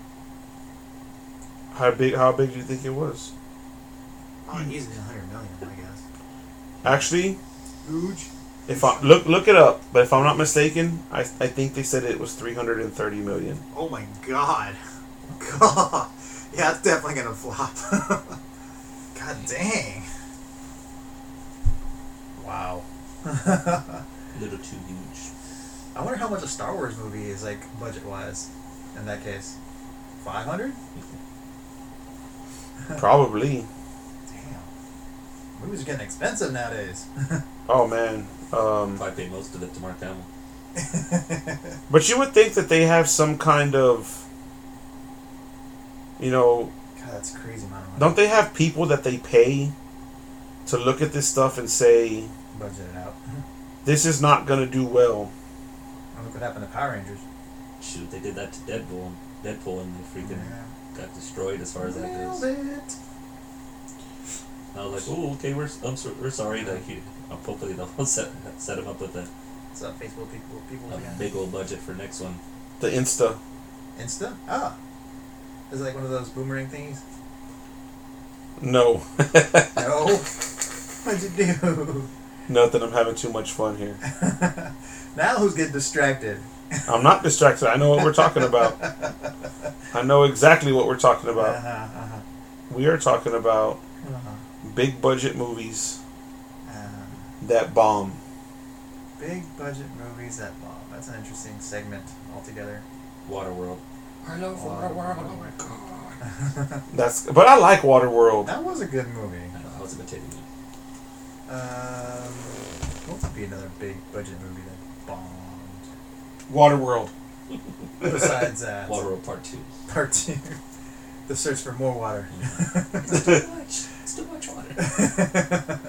Speaker 1: How big do you think it was?
Speaker 4: Oh, easily 100 million, I guess.
Speaker 1: Actually,
Speaker 2: Huge.
Speaker 1: if I look it up, but if I'm not mistaken, I think they said it was 330 million.
Speaker 4: Oh my god. God. Yeah, it's definitely gonna flop. God dang. Wow.
Speaker 3: A little too huge.
Speaker 2: I wonder how much a Star Wars movie is like budget wise. In that case, 500.
Speaker 1: Probably.
Speaker 2: Damn. Movies are getting expensive nowadays.
Speaker 1: Oh man.
Speaker 3: Probably pay most of it to Mark Hamill.
Speaker 1: But you would think that they have some kind of,
Speaker 2: God, that's crazy amount of money.
Speaker 1: don't they have people that they pay to look at this stuff and say,
Speaker 2: Budget it out.
Speaker 1: this is not going to do well?
Speaker 2: And look what happened to Power Rangers.
Speaker 3: Shoot, they did that to Deadpool, and they freaking got destroyed as far as that goes.
Speaker 2: Nailed it.
Speaker 3: I was like, oh, okay, we're sorry. Like, hopefully they'll set him up with
Speaker 2: What's up, Facebook people
Speaker 3: a
Speaker 2: again?
Speaker 3: big old budget for next one.
Speaker 1: The Insta.
Speaker 2: Insta? Ah. Is it like one of those boomerang thingies?
Speaker 1: No.
Speaker 2: No. What'd you do?
Speaker 1: Nothing. I'm having too much fun here.
Speaker 2: Now who's getting distracted?
Speaker 1: I'm not distracted. I know what we're talking about. I know exactly what we're talking about. We are talking about big budget movies that bomb.
Speaker 2: Big budget movies that bomb. That's an interesting segment altogether.
Speaker 3: Waterworld. I love Waterworld. Oh my god.
Speaker 1: But I like Waterworld.
Speaker 2: That was a good movie.
Speaker 3: I know, I was imitating you.
Speaker 2: What would be another big budget movie that bombed?
Speaker 1: Waterworld.
Speaker 2: Besides that.
Speaker 3: Waterworld Part 2.
Speaker 2: Part 2. The search for more water.
Speaker 3: It's too much. It's too much water.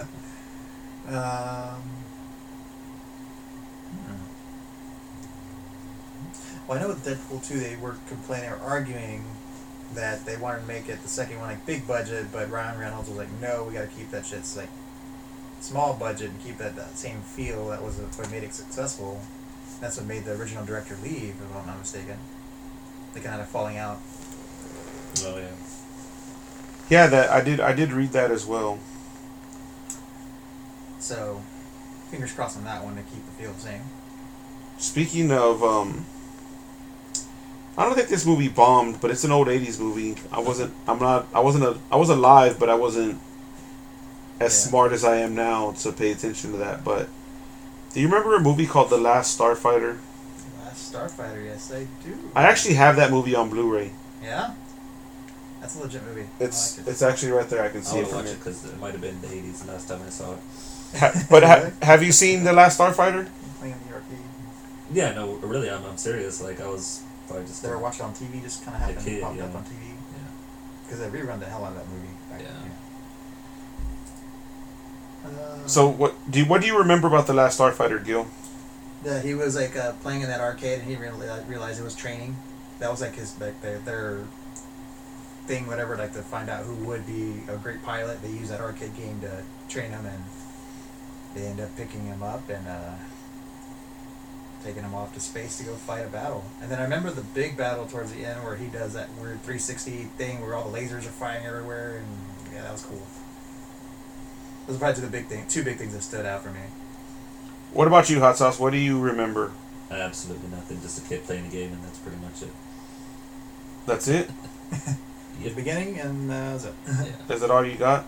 Speaker 2: Well, I know with Deadpool 2 they were complaining or arguing that they wanted to make it the second one like big budget, but Ryan Reynolds was like, no, we got to keep that shit like small budget and keep that same feel that was what made it successful. That's what made the original director leave, if I'm not mistaken. They kind of falling out.
Speaker 3: Oh yeah.
Speaker 1: Yeah, that I did read that as well.
Speaker 2: So, fingers crossed on that one to keep the feel the same.
Speaker 1: Speaking of, I don't think this movie bombed, but it's an old '80s movie. I was alive, but I wasn't as smart as I am now to pay attention to that. But do you remember a movie called The Last Starfighter?
Speaker 2: The Last Starfighter, yes, I do.
Speaker 1: I actually have that movie on Blu-ray.
Speaker 2: Yeah, that's a legit movie.
Speaker 1: It's
Speaker 2: I like it.
Speaker 1: it's actually right there. I can see
Speaker 3: I
Speaker 1: it
Speaker 3: would
Speaker 1: from
Speaker 3: watch
Speaker 1: here.
Speaker 3: it because it might have been the 80s last time I saw it.
Speaker 1: Have you seen The Last Starfighter?
Speaker 2: Playing in the arcade.
Speaker 3: Yeah, no, really, I'm serious. Like, I was probably just...
Speaker 2: They were watching on TV, just kind of happened,
Speaker 3: kid,
Speaker 2: popped
Speaker 3: yeah.
Speaker 2: up on TV.
Speaker 3: Yeah.
Speaker 2: Because they rerun the hell out of that movie.
Speaker 1: So what do you remember about The Last Starfighter, Gil?
Speaker 2: That he was like playing in that arcade and he realized it was training. That was like his like their thing, whatever, like to find out who would be a great pilot. They use that arcade game to train him, and they end up picking him up and taking him off to space to go fight a battle. And then I remember the big battle towards the end where he does that weird 360 thing where all the lasers are flying everywhere, and yeah, that was cool. Those are probably two big things that stood out for me.
Speaker 1: What about you, Hot Sauce? What do you remember?
Speaker 3: Absolutely nothing. Just a kid playing a game, and that's pretty much it.
Speaker 1: That's it?
Speaker 2: The beginning and that's it.
Speaker 3: Yeah.
Speaker 1: Is that all you got?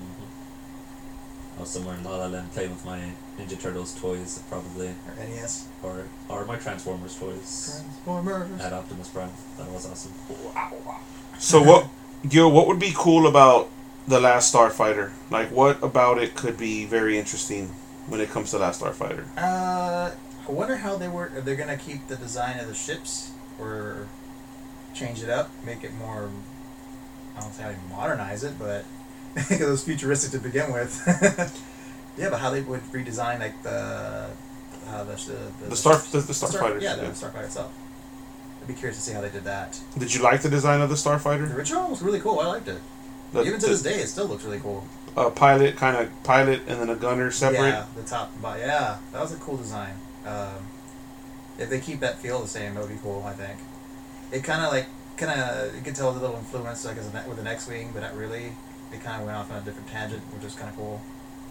Speaker 3: I was somewhere in La La Land playing with my Ninja Turtles toys, probably,
Speaker 2: Or NES.
Speaker 3: or my Transformers toys
Speaker 2: Transformers.
Speaker 3: at Optimus Prime. That was awesome.
Speaker 1: So what, Gil, what would be cool about The Last Starfighter? Like, what about it could be very interesting when it comes to Last Starfighter?
Speaker 2: I wonder how are they gonna keep the design of the ships or change it up, make it more, I don't say how to modernize it, but because it was futuristic to begin with. Yeah, but how they would redesign like the
Speaker 1: Starfighters.
Speaker 2: Yeah, the Starfighter itself. I'd be curious to see how they did that.
Speaker 1: Did you like the design of the
Speaker 2: The
Speaker 1: Starfighter?
Speaker 2: original was really cool. I liked it. Even to this day, it still looks really cool.
Speaker 1: Pilot, and then a gunner separate.
Speaker 2: Yeah, the top and bottom. Yeah, that was a cool design. If they keep that feel the same, that would be cool. I think. It kind of you could tell a little influence like with an X-wing, but not really. They kind of went off on a different tangent, which was kind of cool.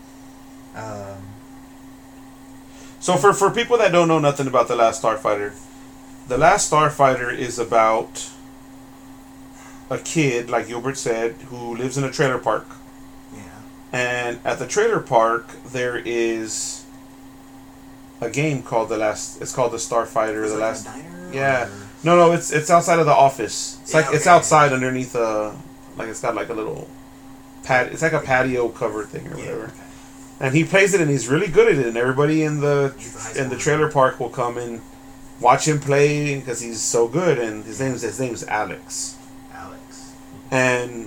Speaker 1: So for people that don't know nothing about The Last Starfighter, The Last Starfighter is about a kid, like Gilbert said, who lives in a trailer park.
Speaker 4: Yeah.
Speaker 1: And at the trailer park, there is a game called it's called the Starfighter.
Speaker 4: Is
Speaker 1: The
Speaker 4: it
Speaker 1: Last.
Speaker 4: like a diner?
Speaker 1: Yeah.
Speaker 4: Or-
Speaker 1: No, it's outside of the office. It's
Speaker 4: Yeah,
Speaker 1: like it's
Speaker 4: okay.
Speaker 1: outside underneath like it's got like a little it's like a patio cover thing or
Speaker 4: Yeah,
Speaker 1: whatever.
Speaker 4: okay.
Speaker 1: And he plays it and he's really good at it, and everybody in the
Speaker 4: He's the high schooler.
Speaker 1: trailer park will come and watch him play because he's so good, and his name's Alex.
Speaker 4: Alex.
Speaker 1: And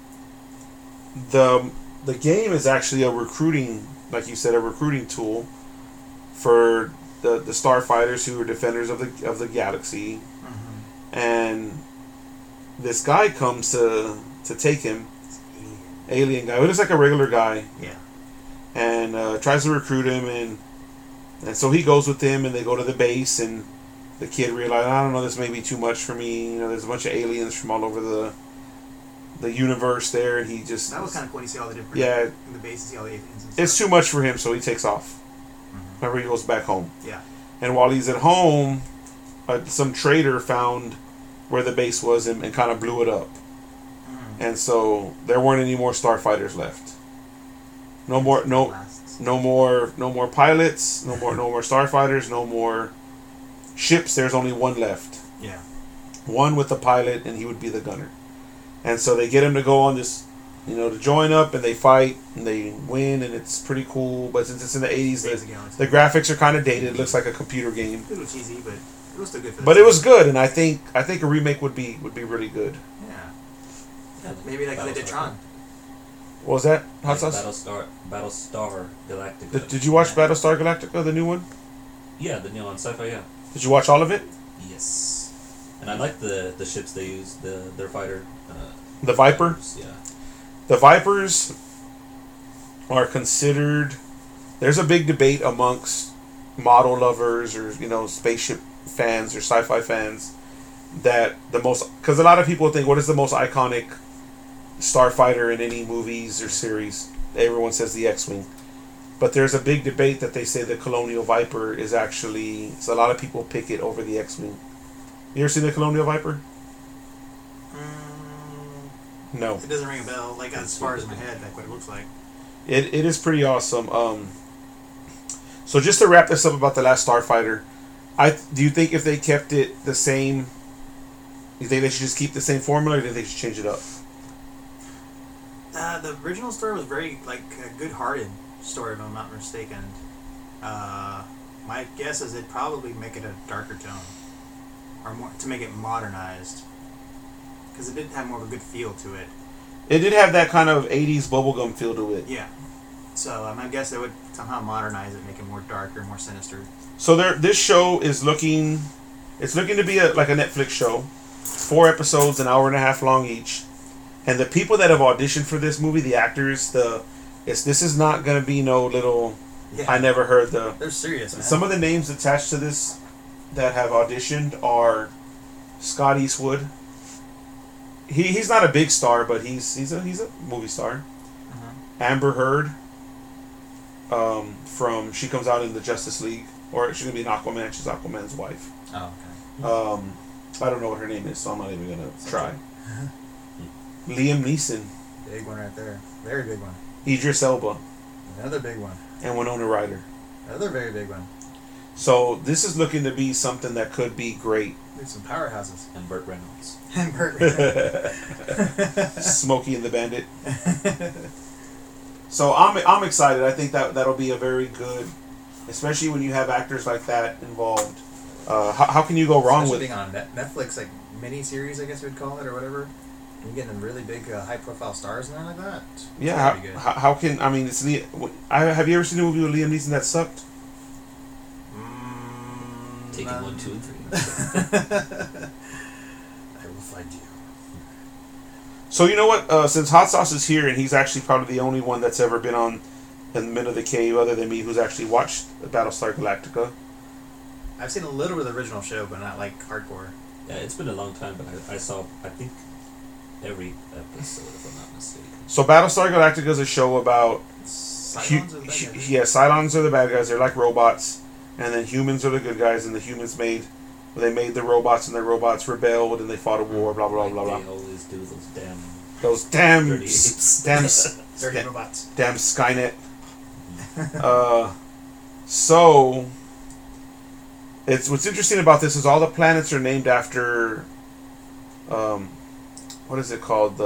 Speaker 1: the game is actually a recruiting, like you said, a recruiting tool for the starfighters who are defenders of the galaxy.
Speaker 4: Mm-hmm.
Speaker 1: And this guy comes to take him,
Speaker 4: Alien.
Speaker 1: alien guy who looks like a regular guy,
Speaker 4: Yeah.
Speaker 1: and tries to recruit him, and so he goes with him, and they go to the base, and the kid realizes, I don't know, this may be too much for me. You know, there's a bunch of aliens from all over the universe there, and he just
Speaker 4: That was kind of cool to see all the different.
Speaker 1: Yeah.
Speaker 4: In the base, to see all the aliens and stuff.
Speaker 1: it's too much for him, so he takes off.
Speaker 4: Mhm.
Speaker 1: Remember, he goes back home,
Speaker 4: Yeah.
Speaker 1: and while he's at home, some trader found where the base was and kind of blew it up.
Speaker 4: Mm.
Speaker 1: And so there weren't any more starfighters left. No more
Speaker 4: Lasts.
Speaker 1: no more pilots, no more starfighters, no more ships. There's only one left.
Speaker 4: Yeah.
Speaker 1: One with the pilot, and he would be the gunner. And so they get him to go on this, to join up, and they fight and they win, and it's pretty cool. But since it's in the 80s,
Speaker 4: Days of Galaxy.
Speaker 1: the graphics are kind of dated. It looks like a computer game.
Speaker 4: A little cheesy, but it was still good for
Speaker 1: But
Speaker 4: the
Speaker 1: it was good, and I think a remake would be really good.
Speaker 4: Yeah. Maybe like how they did Tron.
Speaker 1: What was that? Hot
Speaker 3: Like
Speaker 1: sauce?
Speaker 3: Battlestar Galactica.
Speaker 1: Did you watch Battlestar Galactica, the new one?
Speaker 3: Yeah, the new on Sci-Fi. Yeah.
Speaker 1: Did you watch all of it?
Speaker 3: Yes. And I like the ships they use. Their fighter.
Speaker 1: The Viper?
Speaker 3: Yeah.
Speaker 1: The Vipers are considered. There's a big debate amongst model lovers or spaceship fans or sci-fi fans that because a lot of people think, what is the most iconic starfighter in any movies or series? Everyone says the X-wing, but there's a big debate that they say the Colonial Viper is actually. So a lot of people pick it over the X-wing. You ever seen the Colonial Viper? No.
Speaker 4: It doesn't ring a bell. Like as far as in my head, like what it looks like.
Speaker 1: It is pretty awesome. So just to wrap this up about the Last Starfighter, do you think if they kept it the same, you think they should just keep the same formula, or do you think they should change it up?
Speaker 4: The original story was very a good-hearted story, if I'm not mistaken. My guess is they'd probably make it a darker tone, or more to make it modernized, because it did have more of a good feel to it.
Speaker 1: It did have that kind of 80s bubblegum feel to it.
Speaker 4: Yeah. So I guess they would somehow modernize it, make it more darker, more sinister.
Speaker 1: So this show is looking to be like a Netflix show. 4 episodes, an hour and a half long each. And the people that have auditioned for this movie, the actors, this is not going to be no little.
Speaker 4: Yeah.
Speaker 1: I never heard
Speaker 2: They're serious, man.
Speaker 1: Some of the names attached to this that have auditioned are Scott Eastwood. He's not a big star, but he's a movie star.
Speaker 2: Mm-hmm.
Speaker 1: Amber Heard. She comes out in the Justice League, or she's gonna be an Aquaman. She's Aquaman's wife.
Speaker 2: Oh, okay.
Speaker 1: I don't know what her name is, so I'm not even gonna try. Liam Neeson,
Speaker 2: Big one right there. Very big one.
Speaker 1: Idris Elba,
Speaker 2: Another big one.
Speaker 1: and Winona Ryder.
Speaker 2: Another very big one.
Speaker 1: So this is looking to be something that could be great.
Speaker 2: There's some powerhouses.
Speaker 3: And Burt Reynolds.
Speaker 2: And Burt.
Speaker 1: Smokey and the Bandit. So I'm excited. I think that'll be a very good, especially when you have actors like that involved. How can you go wrong
Speaker 2: Especially
Speaker 1: with
Speaker 2: being on Netflix, like mini-series, I guess we'd call it, or whatever. You getting them really big, high-profile stars in there like that.
Speaker 1: Yeah,
Speaker 2: That'd be good.
Speaker 1: how can I mean? Have you ever seen a movie with Liam Neeson that sucked?
Speaker 3: Taking 1, 2, and 3.
Speaker 2: I will find you.
Speaker 1: So you know what? Since Hot Sauce is here, and he's actually probably the only one that's ever been on in Men of the Cave, other than me, who's actually watched Battlestar Galactica.
Speaker 2: I've seen a little of the original show, but not like hardcore.
Speaker 3: Yeah, it's been a long time, but I saw, I think, every episode, if I'm not mistaken.
Speaker 1: So Battlestar Galactica is a show about
Speaker 2: Cylons are the bad guys.
Speaker 1: yeah, Cylons are the bad guys. They're like robots, and then humans are the good guys. And the humans made the robots, and the robots rebelled, and they fought a war. Blah blah blah blah.
Speaker 3: They always do
Speaker 1: Those damn
Speaker 3: Dirty apes.
Speaker 2: Dirty robots.
Speaker 1: damn Skynet. So it's what's interesting about this is all the planets are named after what is it called,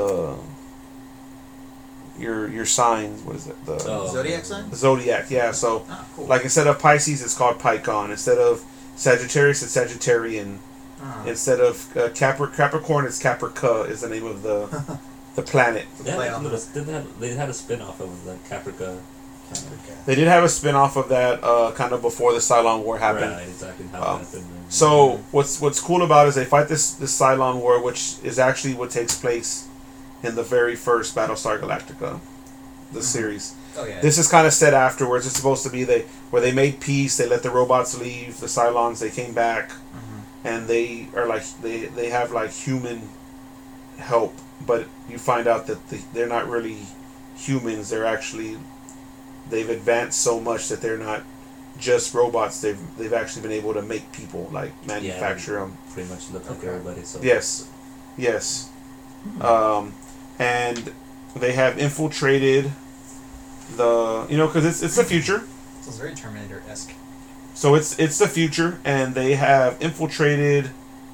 Speaker 1: your signs, what is it, the
Speaker 2: Zodiac sign?
Speaker 1: zodiac, yeah. So
Speaker 2: Ah, cool.
Speaker 1: like instead of Pisces it's called Pycon, instead of Sagittarius it's Sagittarian, instead of Capricorn it's Caprica is the name of the planet.
Speaker 3: Yeah,
Speaker 2: Play on
Speaker 3: they had a spin-off of the Caprica.
Speaker 1: They did have a spin-off of that kind of before the Cylon War happened.
Speaker 3: Right, exactly how it happened.
Speaker 1: So what's cool about it is they fight this Cylon War, which is actually what takes place in the very first Battlestar Galactica, the series.
Speaker 2: Oh yeah.
Speaker 1: This is kind of set afterwards. It's supposed to be where they made peace. They let the robots leave. The Cylons, they came back, and they are like they have like human help, but you find out that they're not really humans. They've advanced so much that they're not just robots. They've actually been able to make people, like manufacture them.
Speaker 3: Pretty much look like everybody. So
Speaker 1: Yes. And they have infiltrated because it's the future.
Speaker 2: Sounds very Terminator-esque.
Speaker 1: So it's the future, and they have infiltrated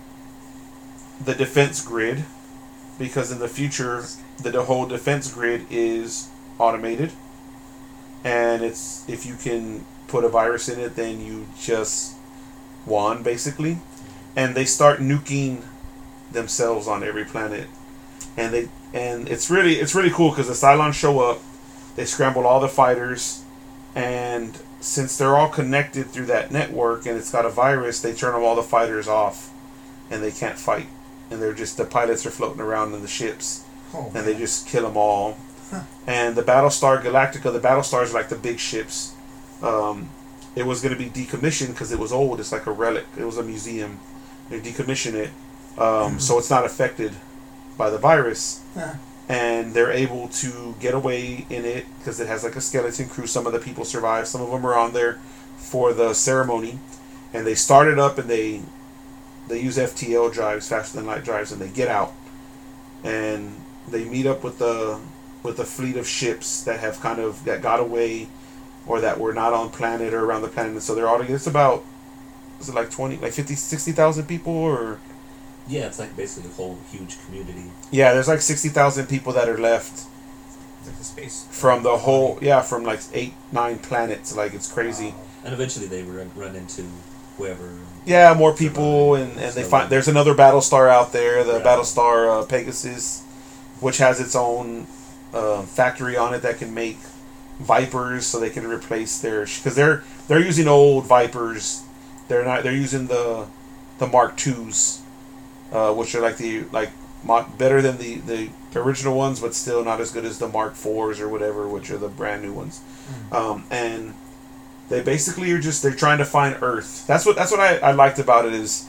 Speaker 1: the defense grid, because in the future the whole defense grid is automated, and if you can put a virus in it, then you just won basically, and they start nuking themselves on every planet, and it's really cool because the Cylons show up, they scramble all the fighters, and since they're all connected through that network and it's got a virus, they turn all the fighters off, and they can't fight, and they're just the pilots are floating around in the ships, and they just kill them all. And the Battlestar Galactica, the Battlestars are like the big ships. It was going to be decommissioned because it was old. It's like a relic. It was a museum. They decommissioned it, so it's not affected by the virus. And they're able to get away in it because it has like a skeleton crew. Some of the people survive. Some of them are on there for the ceremony, and they start it up, and they use FTL drives, faster than light drives, and they get out, and they meet up with the fleet of ships that have that got away, or that were not on planet or around the planet. And so they're all together. It's about, is it like 50, 60,000 people, or?
Speaker 3: Yeah, it's like basically a whole huge community.
Speaker 1: Yeah, there's like 60,000 people that are left.
Speaker 2: It's like the space.
Speaker 1: From the from like 8-9 planets. Like, it's crazy.
Speaker 2: Wow.
Speaker 3: And eventually they run into whoever.
Speaker 1: Yeah, more people, and they find there's another Battlestar out there, the Battlestar Pegasus, which has its own factory on it that can make Vipers, so they can replace because they're using old Vipers. They're using the Mark IIs, which are better than the original ones, but still not as good as the Mark IVs or whatever, which are the brand new ones. And they basically they're trying to find Earth. That's what I liked about it is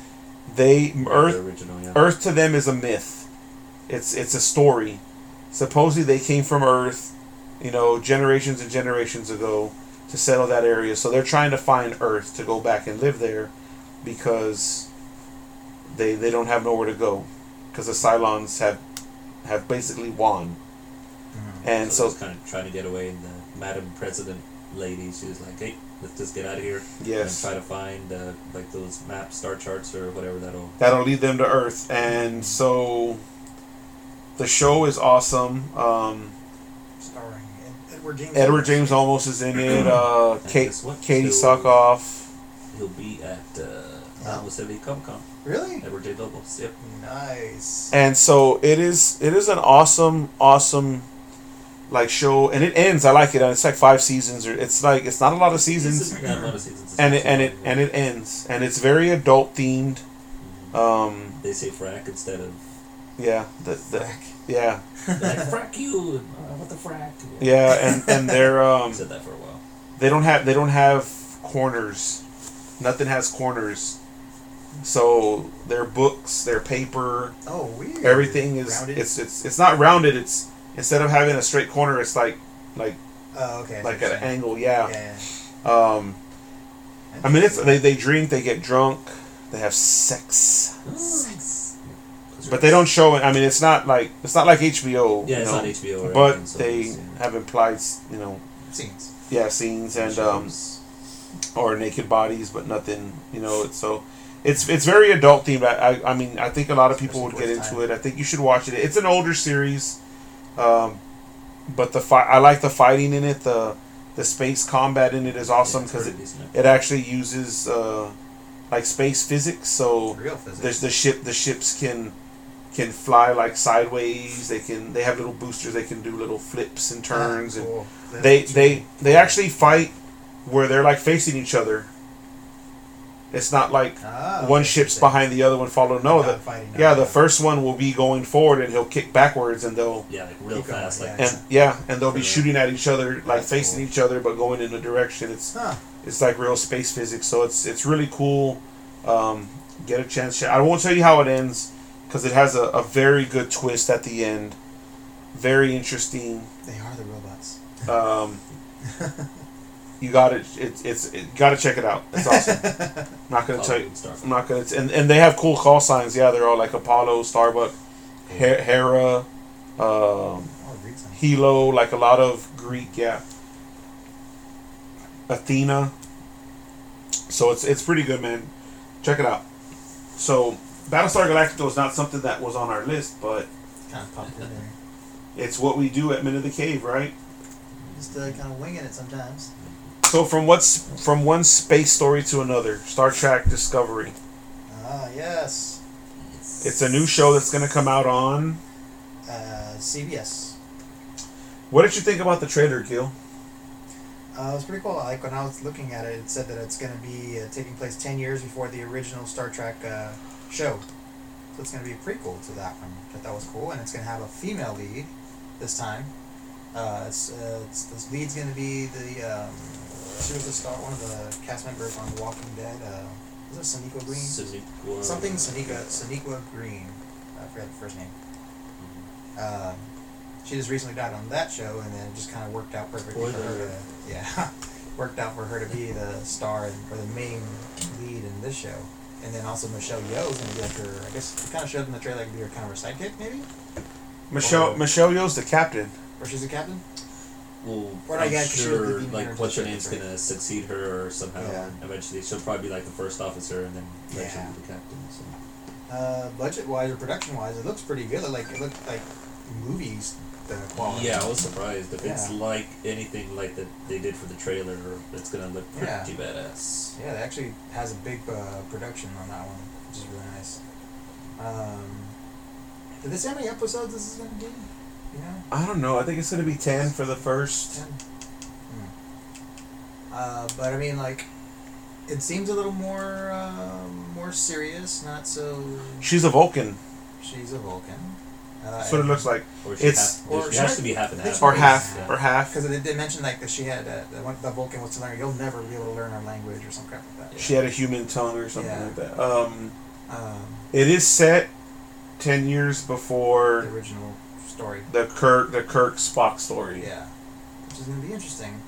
Speaker 1: Earth to them is a myth. It's a story. Supposedly they came from Earth, generations and generations ago to settle that area. So they're trying to find Earth to go back and live there, because they don't have nowhere to go because the Cylons have basically won. And
Speaker 3: so
Speaker 1: so
Speaker 3: he's kind of trying to get away, and the Madam President lady, she was like, "Hey, let's just get out of here
Speaker 1: yes,
Speaker 3: and try to find like those map star charts or whatever
Speaker 1: that'll lead them to Earth." And so the show is awesome.
Speaker 2: Starring Edward James.
Speaker 1: Edward James Olmos is in it.
Speaker 3: guess what?
Speaker 1: Katie
Speaker 3: So-
Speaker 1: Suckoff.
Speaker 3: He'll be at Yosemite Comic Con.
Speaker 2: Really?
Speaker 3: Edward J. Olmos. Yep.
Speaker 2: Nice.
Speaker 1: And so it is an awesome like show, and it ends. I like it. It's like 5 seasons, or it's not a lot of seasons,
Speaker 3: It's not a lot of seasons.
Speaker 1: and it ends, and it's very adult themed.
Speaker 3: They say frack instead of
Speaker 1: Yeah, the
Speaker 2: Frack.
Speaker 1: yeah,
Speaker 3: like, frack you. What the frack?
Speaker 1: yeah, and they're
Speaker 3: Said that for a while.
Speaker 1: they don't have corners. Nothing has corners. So their books, their paper,
Speaker 2: Oh, weird.
Speaker 1: everything is
Speaker 2: Rounded?
Speaker 1: it's not rounded. It's instead of having a straight corner, it's like
Speaker 2: Oh, okay.
Speaker 1: like
Speaker 2: at
Speaker 1: an angle. Yeah.
Speaker 2: Yeah.
Speaker 1: I mean, it's they drink, they get drunk, they have sex,
Speaker 2: Sex.
Speaker 1: but they don't show it. I mean, it's not like HBO.
Speaker 3: Yeah,
Speaker 1: you
Speaker 3: it's
Speaker 1: know,
Speaker 3: on HBO. Or
Speaker 1: but
Speaker 3: anything, so
Speaker 1: they
Speaker 3: it's,
Speaker 1: have implied,
Speaker 2: Scenes.
Speaker 1: scenes and
Speaker 3: shows.
Speaker 1: or naked bodies, but nothing. It's very adult themed. I mean, I think a lot of people would get into it. I think you should watch it. It's an older series, but I like the fighting in it. The space combat in it is awesome
Speaker 3: it's
Speaker 1: because
Speaker 3: pretty decent.
Speaker 1: it actually uses like space physics. So
Speaker 2: Real physics.
Speaker 1: there's the ships can fly like sideways. They have little boosters. They can do little flips and turns, and
Speaker 2: Cool.
Speaker 1: they actually fight where they're like facing each other. It's not like one ship's behind the other one following. No, the first one will be going forward and he'll kick backwards, and they'll
Speaker 3: Yeah, like real
Speaker 2: Keep going,
Speaker 3: fast. Like
Speaker 1: and they'll be shooting at each other, like
Speaker 2: That's
Speaker 1: facing
Speaker 2: cool.
Speaker 1: each other but going in a direction. It's like real space physics, so it's really cool. Get a chance. I won't tell you how it ends because it has a very good twist at the end. Very interesting.
Speaker 2: They are the robots.
Speaker 1: You got it. It's got to check it out. It's awesome. Not gonna tell you. I'm not gonna. And they have cool call signs. Yeah, they're all like Apollo, Starbuck, Hera,
Speaker 2: Greek signs.
Speaker 1: Hilo, like a lot of Greek. Yeah. Athena. So it's pretty good, man. Check it out. So Battlestar Galactica is not something that was on our list, but
Speaker 2: Kind of popped in there.
Speaker 1: it's what we do at Men of the Cave, right?
Speaker 2: Just kind of winging it sometimes.
Speaker 1: So from one space story to another, Star Trek Discovery.
Speaker 2: Ah, yes.
Speaker 1: It's a new show that's going to come out on.
Speaker 2: CBS.
Speaker 1: What did you think about the trailer, Gil?
Speaker 2: It was pretty cool. Like when I was looking at it, it said that it's going to be taking place 10 years before the original Star Trek show. So it's going to be a prequel to that one, which I thought was cool. And it's going to have a female lead this time. This lead's going to be she was one of the cast members on The Walking Dead. Was it Sonequa Green? Something Sonequa Green. I forgot the first name. She just recently died on that show, and then it just kind of worked out perfectly for her to, worked out for her to be the star or the main lead in this show. And then also Michelle Yeoh is going to be like her, I guess it kind of showed in the trailer like be her kind of her sidekick, maybe?
Speaker 1: Michelle Yeoh's the captain.
Speaker 2: Or she's a captain?
Speaker 3: Well,
Speaker 2: Or
Speaker 3: I'm
Speaker 2: not yet, 'cause she was
Speaker 3: sure
Speaker 2: the
Speaker 3: like
Speaker 2: female
Speaker 3: what's her
Speaker 2: director,
Speaker 3: name's
Speaker 2: right?
Speaker 3: gonna succeed her or somehow.
Speaker 2: Yeah.
Speaker 3: Eventually, she'll probably be like the first officer and then eventually
Speaker 2: Yeah.
Speaker 3: be the captain. So.
Speaker 2: Budget-wise or production-wise, it looks pretty good. It looked like movies quality.
Speaker 3: Yeah, I was surprised if it's
Speaker 2: Yeah.
Speaker 3: like anything like that they did for the trailer. It's gonna look pretty badass.
Speaker 2: Yeah, it actually has a big production on that one, which is really nice. Did they say how many episodes this is going to be? You know?
Speaker 1: I don't know. I think it's going to be 10 for the first.
Speaker 2: 10. But I mean, like, it seems a little more serious, not so...
Speaker 1: She's a Vulcan.
Speaker 2: She's a Vulcan.
Speaker 1: That's what it looks like.
Speaker 3: Or
Speaker 1: It's-
Speaker 3: she has to be half and half.
Speaker 1: Or half.
Speaker 2: Yeah.
Speaker 1: Or half.
Speaker 2: Because they did mention, like, that she had... the Vulcan was to learn, you'll never be able to learn our language or some crap like that.
Speaker 1: She had a human tongue or something
Speaker 2: Yeah.
Speaker 1: like that. It is set 10 years
Speaker 2: The
Speaker 1: before
Speaker 2: original story.
Speaker 1: the Kirk Spock story.
Speaker 2: Yeah. Which is going to be interesting.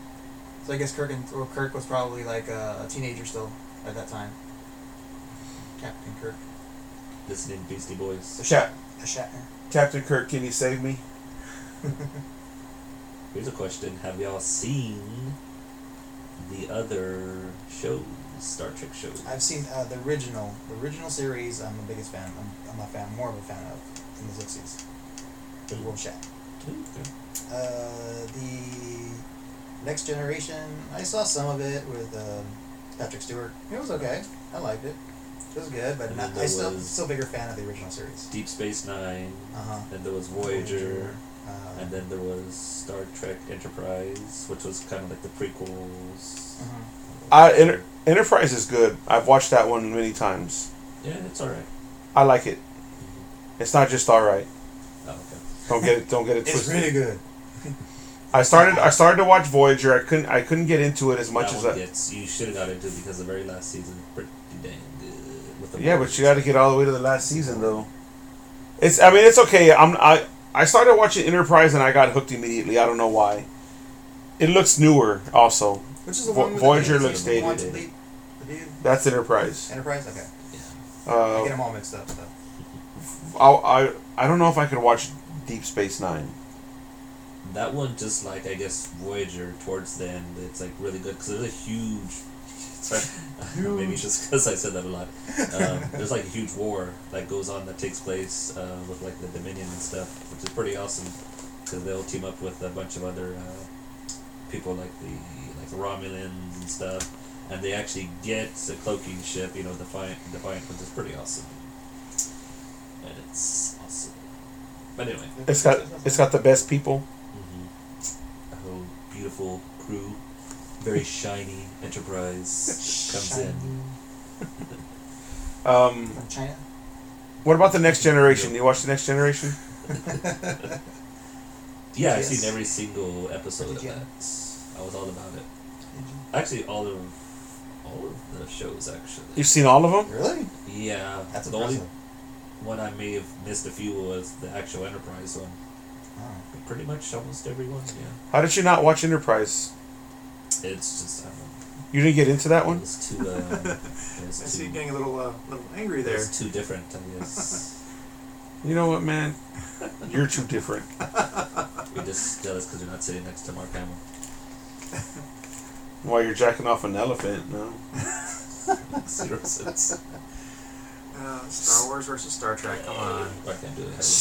Speaker 2: So I guess Kirk was probably like a teenager still at that time. Captain Kirk.
Speaker 3: Listening Beastie Boys.
Speaker 2: The Shatner.
Speaker 1: Captain Kirk, can you save me?
Speaker 3: Here's a question: have y'all seen the other shows, Star Trek shows?
Speaker 2: I've seen the original series. I'm the biggest fan. I'm a fan, more of a fan of in the 60s. The World Shat.
Speaker 3: Okay.
Speaker 2: The Next Generation. I saw some of it with Patrick Stewart. It was okay. I liked it. It was good, but
Speaker 3: And
Speaker 2: not,
Speaker 3: then there
Speaker 2: still
Speaker 3: was
Speaker 2: a bigger fan of the original series.
Speaker 3: Deep Space Nine.
Speaker 2: Uh-huh.
Speaker 3: Then there was Voyager. And
Speaker 2: Uh,
Speaker 3: then there was Star Trek Enterprise, which was kind of like the prequels.
Speaker 1: Enterprise is good. I've watched that one many times.
Speaker 3: Yeah, it's alright.
Speaker 1: I like it. It's not just alright.
Speaker 3: Oh, okay.
Speaker 1: Don't get it
Speaker 2: it's
Speaker 1: twisted.
Speaker 2: really good.
Speaker 1: I started to watch Voyager. I couldn't get into it as much as
Speaker 3: you should have got into it because the very last season is pretty dang good. With the
Speaker 1: Yeah, but you got to get all the way to the last season though. It's okay. I started watching Enterprise and I got hooked immediately. I don't know why. It looks newer also.
Speaker 2: Which is the one with
Speaker 1: Voyager
Speaker 2: the
Speaker 1: looks dated.
Speaker 2: the dude?
Speaker 1: That's Enterprise.
Speaker 2: Enterprise? Okay. I
Speaker 1: Uh,
Speaker 2: get them all mixed up. So.
Speaker 1: I don't know if I could watch Deep Space Nine.
Speaker 3: That one, just like I guess Voyager, towards the end, it's like really good because there's a huge. Sorry, maybe it's just because I said that a lot. There's like a huge war that goes on that takes place with like the Dominion and stuff, which is pretty awesome because they'll team up with a bunch of other people like the Romulans and stuff, and they actually get a cloaking ship, Defiant, which is pretty awesome. And it's awesome. But anyway,
Speaker 1: It's got the best people.
Speaker 3: a whole beautiful crew, very shiny Enterprise comes in.
Speaker 2: From China?
Speaker 1: What about the Next Generation? You watch the Next Generation?
Speaker 3: Yeah, I've
Speaker 2: Yes.
Speaker 3: seen every single episode of
Speaker 2: Did you?
Speaker 3: that. I was all about it. Actually, all of the shows. Actually,
Speaker 1: You've seen all of them?
Speaker 2: Really?
Speaker 3: yeah.
Speaker 2: That's
Speaker 3: the only
Speaker 2: impressive.
Speaker 3: one I may have missed a few was the actual Enterprise one.
Speaker 2: Oh.
Speaker 3: But pretty much almost everyone. Yeah,
Speaker 1: How did you not watch Enterprise?
Speaker 3: it's just I don't know.
Speaker 1: You didn't get into that
Speaker 3: It
Speaker 1: one?
Speaker 3: was too. It
Speaker 4: I
Speaker 3: was
Speaker 4: see you
Speaker 3: too.
Speaker 4: getting a little angry
Speaker 3: It
Speaker 4: there.
Speaker 3: was too different. I guess
Speaker 1: You know what, man? You're too different.
Speaker 3: you're just jealous because you're not sitting next to Mark Hamill.
Speaker 1: While you're jacking off an elephant, no?
Speaker 3: 0 cents.
Speaker 4: Star Wars versus Star Trek. Come on.
Speaker 3: I can't do it.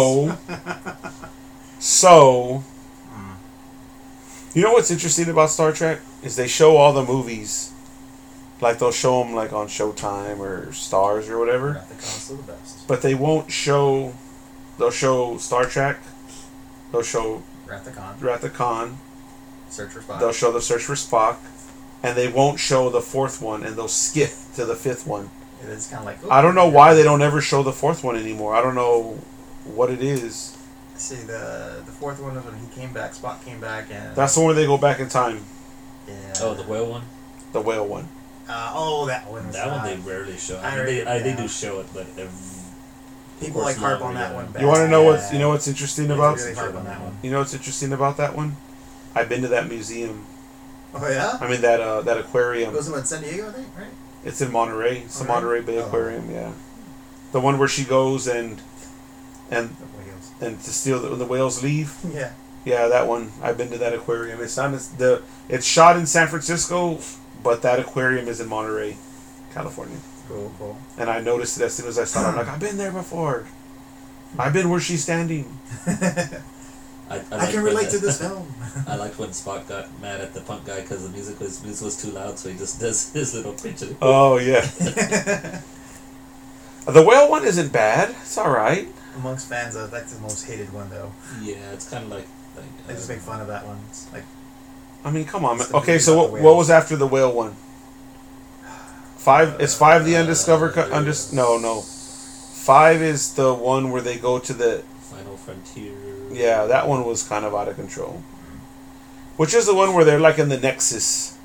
Speaker 1: So, you know what's interesting about Star Trek is they show all the movies, like they'll show them like on Showtime or Stars or whatever,
Speaker 2: Rathacon still the best.
Speaker 1: but they won't show. They'll show Star Trek. They'll show
Speaker 2: Rathacon.
Speaker 1: Wrath of Khan.
Speaker 2: Search for Spock.
Speaker 1: They'll show the Search for Spock, and they won't show the fourth one, and they'll skip to the fifth one.
Speaker 2: It's kind of like.
Speaker 1: I don't know why they don't ever show the fourth one anymore. I don't know what it is.
Speaker 2: See, the fourth one was when he came back, Spock came back, and.
Speaker 1: That's the one where they go back in time.
Speaker 2: Yeah.
Speaker 3: Oh, the whale one.
Speaker 1: The whale one.
Speaker 2: That one was
Speaker 3: That one they
Speaker 2: not-
Speaker 3: rarely show.
Speaker 2: I
Speaker 3: I mean, they
Speaker 2: already-
Speaker 3: do show it, but
Speaker 2: People like harp on that one.
Speaker 1: You want to know
Speaker 2: bad.
Speaker 1: what's interesting
Speaker 2: They
Speaker 1: about?
Speaker 2: really harp on that one.
Speaker 1: You know what's interesting about that one? I've been to that museum.
Speaker 2: Oh yeah.
Speaker 1: I mean that aquarium.
Speaker 2: It was in San Diego, I think, right?
Speaker 1: It's in Monterey. It's the
Speaker 2: Monterey?
Speaker 1: Monterey Bay
Speaker 2: Oh.
Speaker 1: Aquarium. Yeah, the one where she goes and
Speaker 2: The whales.
Speaker 1: to steal the whales leave.
Speaker 2: Yeah.
Speaker 1: Yeah, that one. I've been to that aquarium. It's not it's shot in San Francisco, but that aquarium is in Monterey, California.
Speaker 2: Cool.
Speaker 1: And I noticed it as soon as I saw it. I'm like, I've been there before. I've been where she's standing.
Speaker 3: I
Speaker 2: can relate to this film.
Speaker 3: I liked when Spock got mad at the punk guy because the music was too loud, so he just does his little pitch. And
Speaker 1: Oh yeah. The whale one isn't bad. It's all right.
Speaker 2: Amongst fans, that's the most hated one, though.
Speaker 3: yeah, it's kind of like
Speaker 2: They just make fun of that one. It's like
Speaker 1: I mean, come on.
Speaker 2: It's
Speaker 1: Man.
Speaker 2: the
Speaker 1: Okay,
Speaker 2: movie
Speaker 1: so
Speaker 2: about the
Speaker 1: what
Speaker 2: whales.
Speaker 1: was after the whale one? 5. Is 5 the undiscovered? No. 5 is the one where they go to the.
Speaker 3: Final Frontier.
Speaker 1: Yeah, that one was kind of out of control. Which is the one where they're like in the Nexus.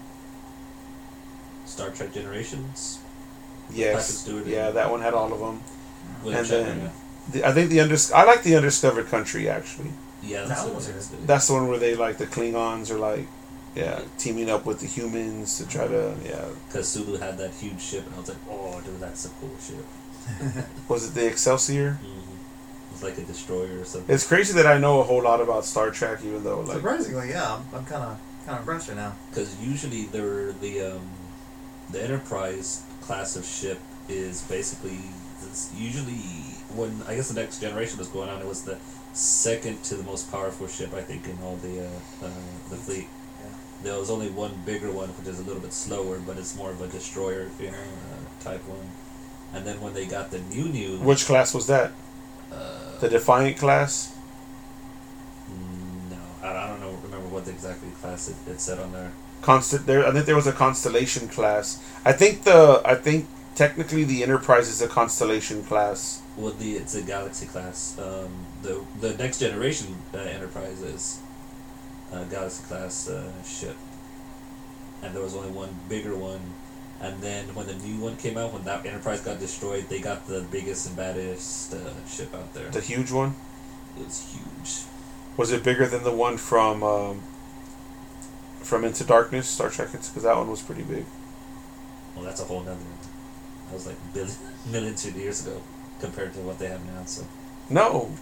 Speaker 3: Star Trek Generations.
Speaker 1: Yes.
Speaker 3: Patrick Stewart.
Speaker 1: Yeah, that one had all of them.
Speaker 3: William
Speaker 1: And
Speaker 3: Shatner,
Speaker 1: then I think I like the Undiscovered Country actually.
Speaker 3: yeah,
Speaker 2: That
Speaker 3: that's
Speaker 2: one
Speaker 3: the
Speaker 2: was
Speaker 3: one.
Speaker 2: good.
Speaker 1: That's the one where they like the Klingons are like Yeah, teaming up with the humans to try to
Speaker 3: Because Sulu had that huge ship, and I was like, oh, dude, that's a cool ship.
Speaker 1: Was it the Excelsior?
Speaker 3: Mm-hmm. It's like a destroyer or something.
Speaker 1: It's crazy that I know a whole lot about Star Trek, even though like
Speaker 2: Surprisingly, yeah, I'm kind of impressed right now.
Speaker 3: Because usually the Enterprise class of ship is basically usually when I guess the Next Generation was going on, it was the second to the most powerful ship I think in all the fleet.
Speaker 2: Yeah.
Speaker 3: There was only one bigger one, which is a little bit slower, but it's more of a destroyer, type one. And then when they got the new,
Speaker 1: which class was that? The Defiant class.
Speaker 3: No, I don't know. Remember what exactly class it said on there.
Speaker 1: I think there was a Constellation class. I think technically the Enterprise is a Constellation class.
Speaker 3: Well, it's a Galaxy class. The Next Generation Enterprise is a Galaxy class ship, and there was only one bigger one. And then when the new one came out, when that Enterprise got destroyed, they got the biggest and baddest ship out there.
Speaker 1: The huge one.
Speaker 3: It was huge.
Speaker 1: Was it bigger than the one from Into Darkness, Star Trek? Because that one was pretty big.
Speaker 3: Well, that's a whole nother. That was like millions of years ago compared to what they have now. So.
Speaker 1: No,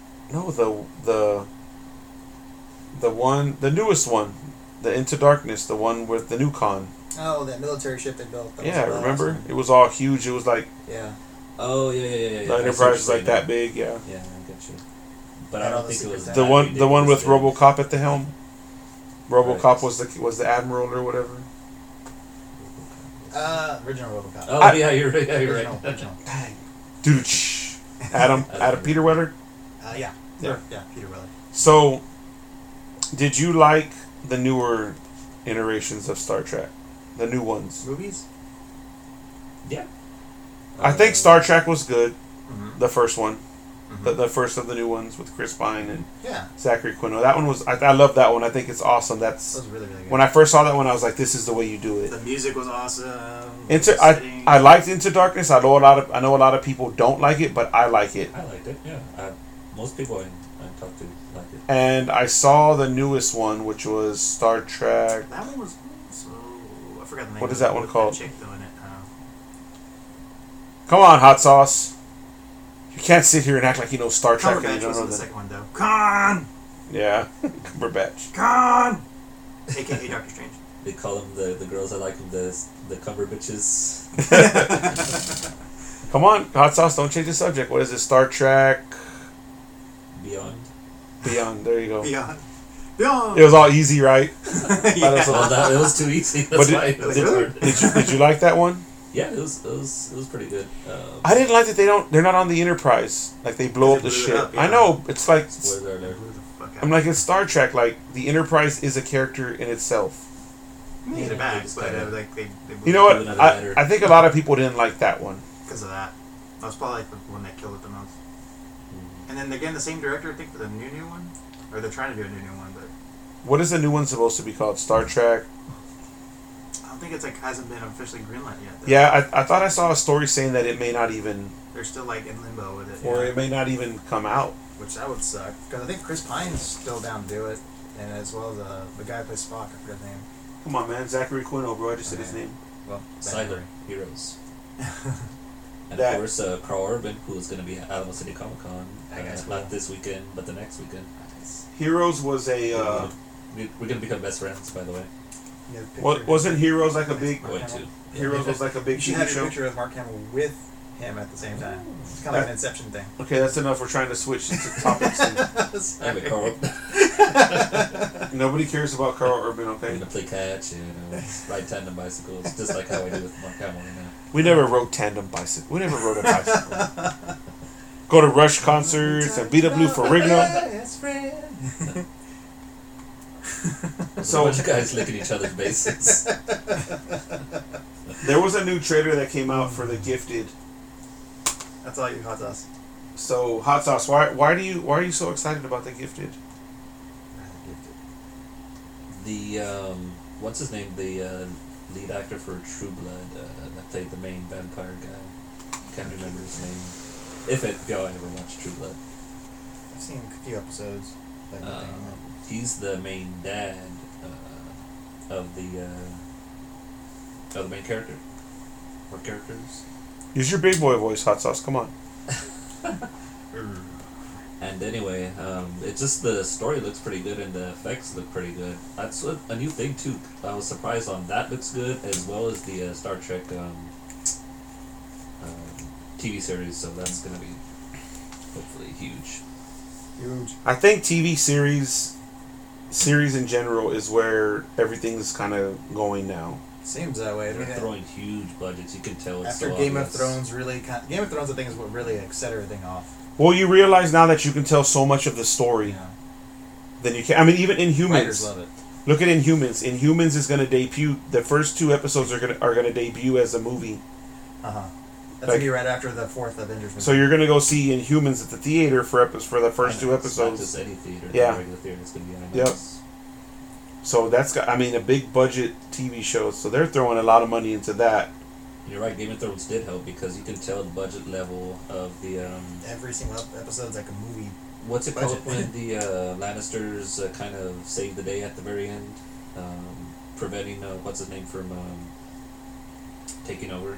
Speaker 1: the newest one, the Into Darkness, the one with the new con.
Speaker 2: Oh, that military ship they built.
Speaker 1: Yeah, remember? Awesome. It was all huge. It was like
Speaker 3: Oh yeah.
Speaker 1: The Enterprise was like that big. Yeah.
Speaker 3: Yeah, I get you. But I don't think it was
Speaker 1: the one with RoboCop at the helm. RoboCop was the admiral or whatever.
Speaker 2: Original RoboCop.
Speaker 3: Oh yeah, you're right.
Speaker 2: Original.
Speaker 1: Dang. Dude, Adam Peter Weller.
Speaker 2: Yeah, Peter Weller.
Speaker 1: So, did you like the newer iterations of Star Trek, the new ones?
Speaker 2: Movies?
Speaker 3: Yeah.
Speaker 1: I think Star Trek was good.
Speaker 2: Mm-hmm.
Speaker 1: The first one.
Speaker 2: Mm-hmm.
Speaker 1: The first of the new ones with Chris Pine and
Speaker 2: Yeah.
Speaker 1: Zachary Quinto. That one was I love that one. I think it's awesome.
Speaker 2: That was really, really good.
Speaker 1: When I first saw that one, I was like, "This is the way you do it."
Speaker 4: The music was awesome.
Speaker 1: I liked Into Darkness. I know a lot of people don't like it, but I like it.
Speaker 3: I liked it. Yeah. Most people I talked to like it.
Speaker 1: And I saw the newest one, which was Star Trek.
Speaker 4: That one was so I forgot the name.
Speaker 1: What is that one called?
Speaker 4: That chick doing it.
Speaker 1: Come on, hot sauce. You can't sit here and act like you know Star Trek and you
Speaker 4: Cumberbatch
Speaker 1: don't
Speaker 4: was
Speaker 1: know
Speaker 4: in the
Speaker 1: that.
Speaker 4: second one though. Khan!
Speaker 1: Yeah, Cumberbatch.
Speaker 4: Khan! AKA Doctor Strange.
Speaker 3: They call them the girls that like them the Cumberbitches.
Speaker 1: Come on, hot sauce. Don't change the subject. What is it? Star Trek
Speaker 3: Beyond.
Speaker 1: Beyond. There you go.
Speaker 4: Beyond.
Speaker 1: It was all easy, right?
Speaker 4: Yeah.
Speaker 3: It was too easy. That's why it was hard.
Speaker 1: Did you like that one?
Speaker 3: Yeah, it was pretty good.
Speaker 1: I didn't like that they're not on the Enterprise. Like they blow up the ship.
Speaker 4: Up, yeah.
Speaker 1: I know it's like
Speaker 3: Spoiler alert.
Speaker 1: I'm like it's Star Trek. Like the Enterprise is a character in itself.
Speaker 4: Need it back,
Speaker 3: It's
Speaker 4: but
Speaker 3: kinda-
Speaker 4: like they
Speaker 1: You know what?
Speaker 3: Another letter.
Speaker 1: I think a lot of people didn't like that one.
Speaker 4: because of that. That was probably like the one that killed it the most.
Speaker 3: Mm.
Speaker 4: And then again, the same director, I think, for the new one, or they're trying to do a new one, but
Speaker 1: What is the new one supposed to be called? Star Trek.
Speaker 4: I don't think it's like hasn't been officially greenlit yet. Though.
Speaker 1: Yeah, I thought I saw a story saying that it may not even,
Speaker 4: They're still like in limbo with it.
Speaker 1: or
Speaker 4: yeah.
Speaker 1: it may not even come out.
Speaker 2: Which that would suck. Because I think Chris Pine's still down to do it. And as well as the guy who plays Spock, I forget his name.
Speaker 1: Come on, man, Zachary Quinto, bro. I just said his name.
Speaker 2: Well,
Speaker 3: Silent Heroes. And
Speaker 1: That-
Speaker 3: of course, Carl Urban, who's going to be at Alamo City Comic Con.
Speaker 2: That guy's
Speaker 3: Not
Speaker 2: cool.
Speaker 3: this weekend, but the next weekend.
Speaker 1: Heroes was a.
Speaker 3: We're going to become best friends, by the way.
Speaker 2: Yeah, the
Speaker 1: What
Speaker 2: picture-
Speaker 1: wasn't Heroes like a big?
Speaker 2: Mark
Speaker 3: Going
Speaker 2: Hamill.
Speaker 3: to.
Speaker 1: Heroes was like a big
Speaker 2: You should
Speaker 1: TV
Speaker 2: have a
Speaker 1: show.
Speaker 2: picture of Mark Hamill with him at the same time. It's kind of like an Inception thing.
Speaker 1: Okay, that's enough. We're trying to switch to topics. And
Speaker 2: Sorry.
Speaker 3: Anyway, Carl Urban.
Speaker 1: nobody cares about Carl Urban.
Speaker 3: We're
Speaker 1: Okay,
Speaker 3: going to play catch and ride tandem bicycles, just like how I do with Mark Hamill right now.
Speaker 1: we never rode tandem bicycle. We never rode a bicycle. Go to Rush concerts and beat up Lou Ferrigno.
Speaker 2: Best friend.
Speaker 3: So a bunch of guys licking each other's bases.
Speaker 1: There was a new trailer that came out for The Gifted.
Speaker 2: That's all you hot sauce.
Speaker 1: So hot sauce, why are you so excited about The Gifted?
Speaker 3: The what's his name? The lead actor for True Blood that played the main vampire guy. Can't remember his name. If y'all ever watched True Blood,
Speaker 2: I've seen a few episodes. But nothing.
Speaker 3: he's the main dad of the main character or characters.
Speaker 1: Use your big boy voice, Hot Sauce. Come on.
Speaker 3: And anyway, it's just the story looks pretty good and the effects look pretty good. That's a new thing too. I was surprised on that looks good as well as the Star Trek TV series. So that's gonna be hopefully huge.
Speaker 2: Huge.
Speaker 1: I think TV series in general is where everything's kind of going now.
Speaker 2: Seems that way. I
Speaker 3: They're
Speaker 2: mean,
Speaker 3: throwing huge budgets. You can tell it's
Speaker 2: after
Speaker 3: so
Speaker 2: Game of
Speaker 3: obvious.
Speaker 2: Thrones Game of Thrones I think is what really set everything off.
Speaker 1: Well, you realize now that you can tell so much of the story.
Speaker 2: Yeah.
Speaker 1: Then you can. I mean, even Inhumans.
Speaker 2: Writers love it.
Speaker 1: Look at Inhumans. Inhumans is going to debut. The first 2 episodes are gonna debut as a movie.
Speaker 2: That's
Speaker 1: Like-
Speaker 2: gonna be right after the 4th Avengers movie.
Speaker 1: So you're going to go see Inhumans at the theater for the first 2
Speaker 3: It's not
Speaker 1: episodes.
Speaker 3: just any theater.
Speaker 1: Yeah.
Speaker 3: The regular theater. It's gonna be IMAX.
Speaker 1: Yep. So that's got. I mean, a big budget TV show. So they're throwing a lot of money into that.
Speaker 3: You're right. Game of Thrones did help because you can tell the budget level of the
Speaker 2: Every single episode's like a movie.
Speaker 3: what's it called
Speaker 2: Budget.
Speaker 3: when the Lannisters kind of save the day at the very end, preventing what's his name from taking over.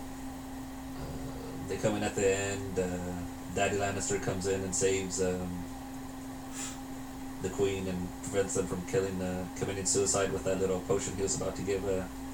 Speaker 3: They come in at the end. Daddy Lannister comes in and saves the queen and prevents them from committing suicide with that little potion he was about to give.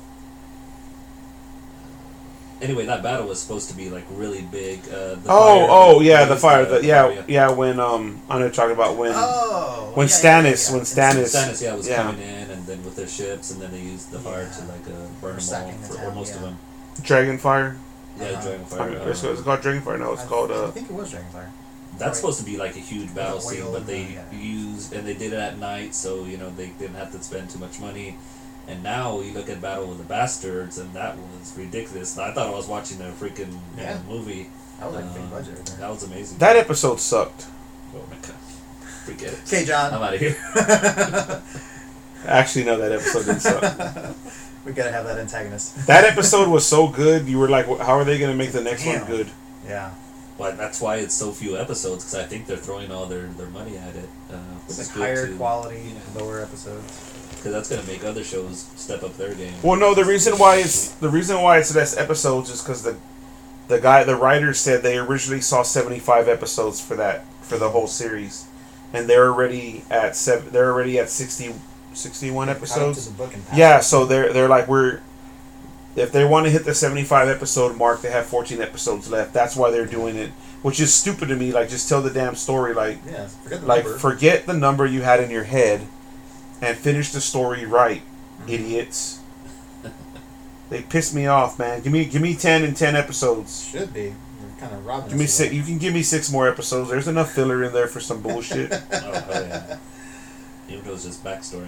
Speaker 3: Anyway, that battle was supposed to be like really big. The
Speaker 1: fire.
Speaker 3: Bavaria.
Speaker 1: When I know you're talking about when
Speaker 2: When
Speaker 1: Stannis
Speaker 3: Stannis, was
Speaker 1: Yeah.
Speaker 3: coming in, and then with their ships, and then they used the fire to like burn them
Speaker 2: sacking
Speaker 3: all,
Speaker 2: the
Speaker 3: or
Speaker 2: town,
Speaker 3: most of
Speaker 2: yeah.
Speaker 3: them.
Speaker 1: Dragonfire.
Speaker 3: Yeah,
Speaker 2: Uh-huh.
Speaker 3: Dragonfire.
Speaker 1: It's called Dragonfire. No, it's called.
Speaker 2: I think it was Dragonfire.
Speaker 3: That's supposed to be like a huge battle
Speaker 2: With a
Speaker 3: scene,
Speaker 2: whale
Speaker 3: but
Speaker 2: and
Speaker 3: they
Speaker 2: yeah.
Speaker 3: used and they did it at night, so they didn't have to spend too much money. And now you look at Battle of the Bastards, and that was ridiculous. I thought I was watching a freaking
Speaker 2: Yeah.
Speaker 3: movie.
Speaker 2: That was like a big budget right there.
Speaker 3: That was amazing.
Speaker 1: That episode sucked.
Speaker 3: Oh my god! Forget it.
Speaker 2: Okay, John.
Speaker 3: I'm out of here.
Speaker 1: Actually, no, that episode didn't suck.
Speaker 2: We gotta have that antagonist.
Speaker 1: That episode was so good. You were like, how are they going to make the next
Speaker 2: Damn.
Speaker 1: one good?
Speaker 2: Yeah.
Speaker 3: But that's why it's so few episodes, because I think they're throwing all their money at it.
Speaker 2: It's
Speaker 3: which
Speaker 2: like
Speaker 3: is good
Speaker 2: higher
Speaker 3: too.
Speaker 2: quality,
Speaker 3: Yeah.
Speaker 2: lower episodes.
Speaker 3: Because that's gonna make other shows step up their game.
Speaker 1: Well, no, the reason why it's less episodes is because the writers said they originally saw 75 episodes for the whole series, and they're already at 60, 61
Speaker 2: Cut
Speaker 1: episodes.
Speaker 2: into the book and pass
Speaker 1: Yeah,
Speaker 2: it.
Speaker 1: so they're like, if they want to hit the 75 episode mark, they have 14 episodes left. That's why they're doing it, which is stupid to me. Like, just tell the damn story. Like,
Speaker 2: Yeah, forget the number.
Speaker 1: forget the number you had in your head, and finish the story right,
Speaker 2: Mhm.
Speaker 1: idiots. They piss me off, man. Give me 10 and 10 episodes.
Speaker 2: Should be. You're kind of robbing
Speaker 1: Give me
Speaker 2: us of
Speaker 1: 6.
Speaker 2: that.
Speaker 1: You can give me 6 more episodes. There's enough filler in there for some bullshit.
Speaker 3: Oh hell yeah! Even though it's just backstory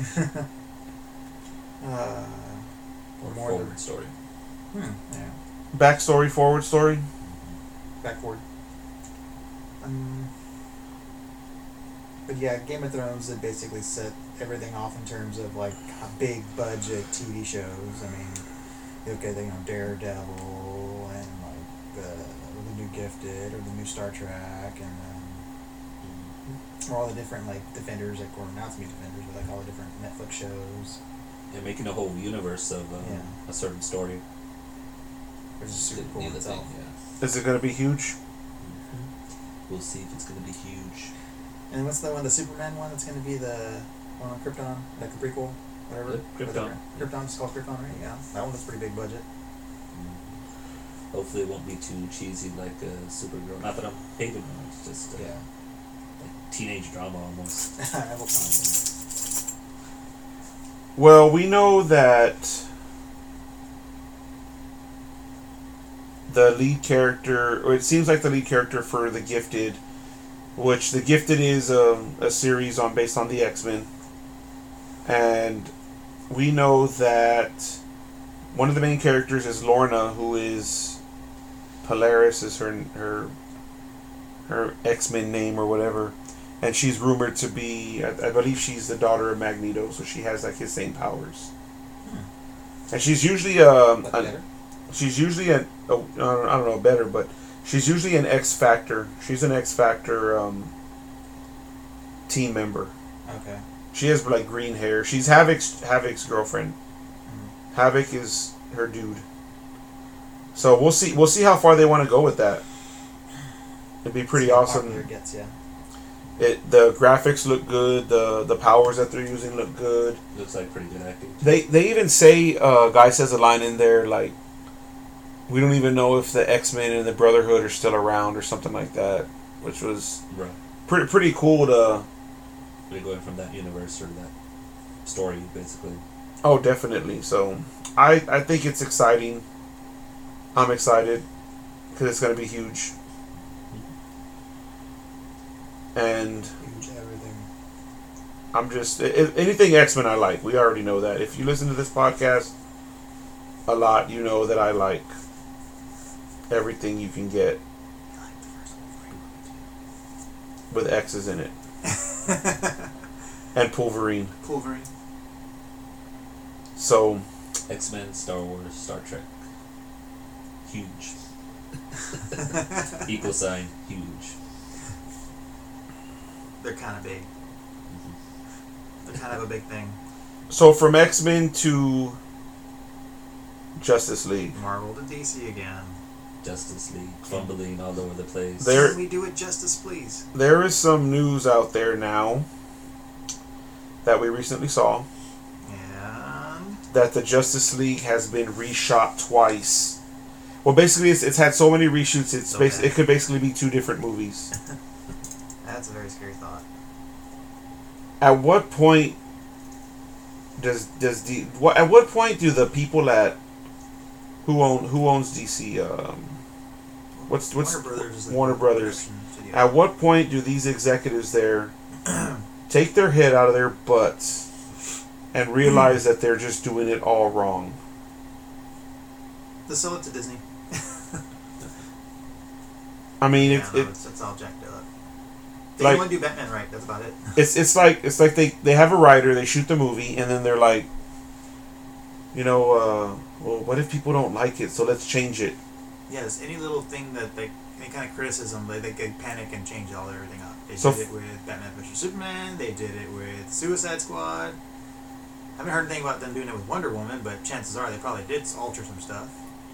Speaker 3: or
Speaker 2: More
Speaker 3: forward
Speaker 2: than-
Speaker 3: story.
Speaker 2: Yeah.
Speaker 1: Backstory, forward story.
Speaker 2: Back forward. But yeah, Game of Thrones did basically set everything off in terms of like big budget TV shows. I mean, you look at Daredevil and like the new Gifted or the new Star Trek and or all the different like Defenders, like or not to be Defenders, but like all the different Netflix shows.
Speaker 3: Yeah, making a whole universe of
Speaker 2: Yeah.
Speaker 3: a certain story.
Speaker 2: Which is super
Speaker 3: Didn't
Speaker 2: cool
Speaker 3: do
Speaker 2: in
Speaker 3: the thing,
Speaker 2: itself.
Speaker 3: yeah.
Speaker 1: Is it going to be huge?
Speaker 3: We'll see if it's gonna be huge.
Speaker 2: And what's the one, the Superman one? That's going to be the one on Krypton, like the prequel, whatever.
Speaker 3: Yep, Krypton.
Speaker 2: Krypton, it's called Krypton, right? Yeah, that one was pretty big budget.
Speaker 3: Hopefully, it won't be too cheesy like Supergirl. Not that I'm hating on it. It's just like teenage drama almost.
Speaker 2: I hope not.
Speaker 1: Well, we know that the lead character, or it seems like the lead character for The Gifted, which The Gifted is a series based on the X-Men, and we know that one of the main characters is Lorna, who is Polaris is her X-Men name or whatever, and she's rumored to be, I believe she's the daughter of Magneto, so she has like his same powers. And she's usually
Speaker 2: But better.
Speaker 1: she's usually I don't know better, but she's usually an X Factor. She's an X Factor team member.
Speaker 2: Okay.
Speaker 1: She has like green hair. She's Havoc's girlfriend. Havoc is her dude. So we'll see. We'll see how far they want to go with that. It'd be pretty awesome.
Speaker 2: It gets, yeah.
Speaker 1: The graphics look good. The powers that they're using look good.
Speaker 3: Looks like pretty good acting.
Speaker 1: They even say guy says a line in there like, we don't even know if the X-Men and the Brotherhood are still around or something like that, which was
Speaker 3: Right.
Speaker 1: pretty cool to.
Speaker 3: We're going from that universe or that story, basically.
Speaker 1: Oh, definitely. So I think it's exciting. I'm excited because it's going to be huge. And
Speaker 2: Huge everything.
Speaker 1: I'm just anything X-Men I like. We already know that. If you listen to this podcast a lot, you know that I like everything you can get
Speaker 4: I like the first one.
Speaker 1: with X's in it and Wolverine.
Speaker 4: Wolverine.
Speaker 1: So
Speaker 3: X-Men, Star Wars, Star Trek. Huge. Equal sign, huge.
Speaker 4: They're kind of big. They're kind of a big thing.
Speaker 1: so from X-Men to Justice League.
Speaker 4: Marvel to DC again.
Speaker 3: Justice League, fumbling all over the place.
Speaker 1: There-
Speaker 4: Can we do it justice, please?
Speaker 1: There is some news out there now that we recently saw
Speaker 4: And
Speaker 1: that the Justice League has been reshot twice. Well, basically, it's had so many reshoots.
Speaker 4: Okay.
Speaker 1: It could basically be two different movies.
Speaker 4: that's a very scary thought.
Speaker 1: At what point at what point do the people at who owns DC what's
Speaker 4: Warner Brothers is the
Speaker 1: Warner Brothers?
Speaker 4: production studio.
Speaker 1: At what point do these executives there take their head out of their butts and realize that they're just doing it all wrong?
Speaker 4: They sell it to Disney.
Speaker 1: I mean,
Speaker 4: Yeah, no, it's all jacked up. They
Speaker 1: like-
Speaker 4: can only do Batman right. That's about it.
Speaker 1: it's like they have a writer, they shoot the movie, and then they're like, well, what if people don't like it? So let's change it.
Speaker 4: Yes, any little thing that any kind of criticism, they could panic and change everything up. They
Speaker 1: So
Speaker 4: did it with Batman vs Superman. They did it with Suicide Squad. I haven't heard anything about them doing it with Wonder Woman, but chances are they probably did alter some stuff.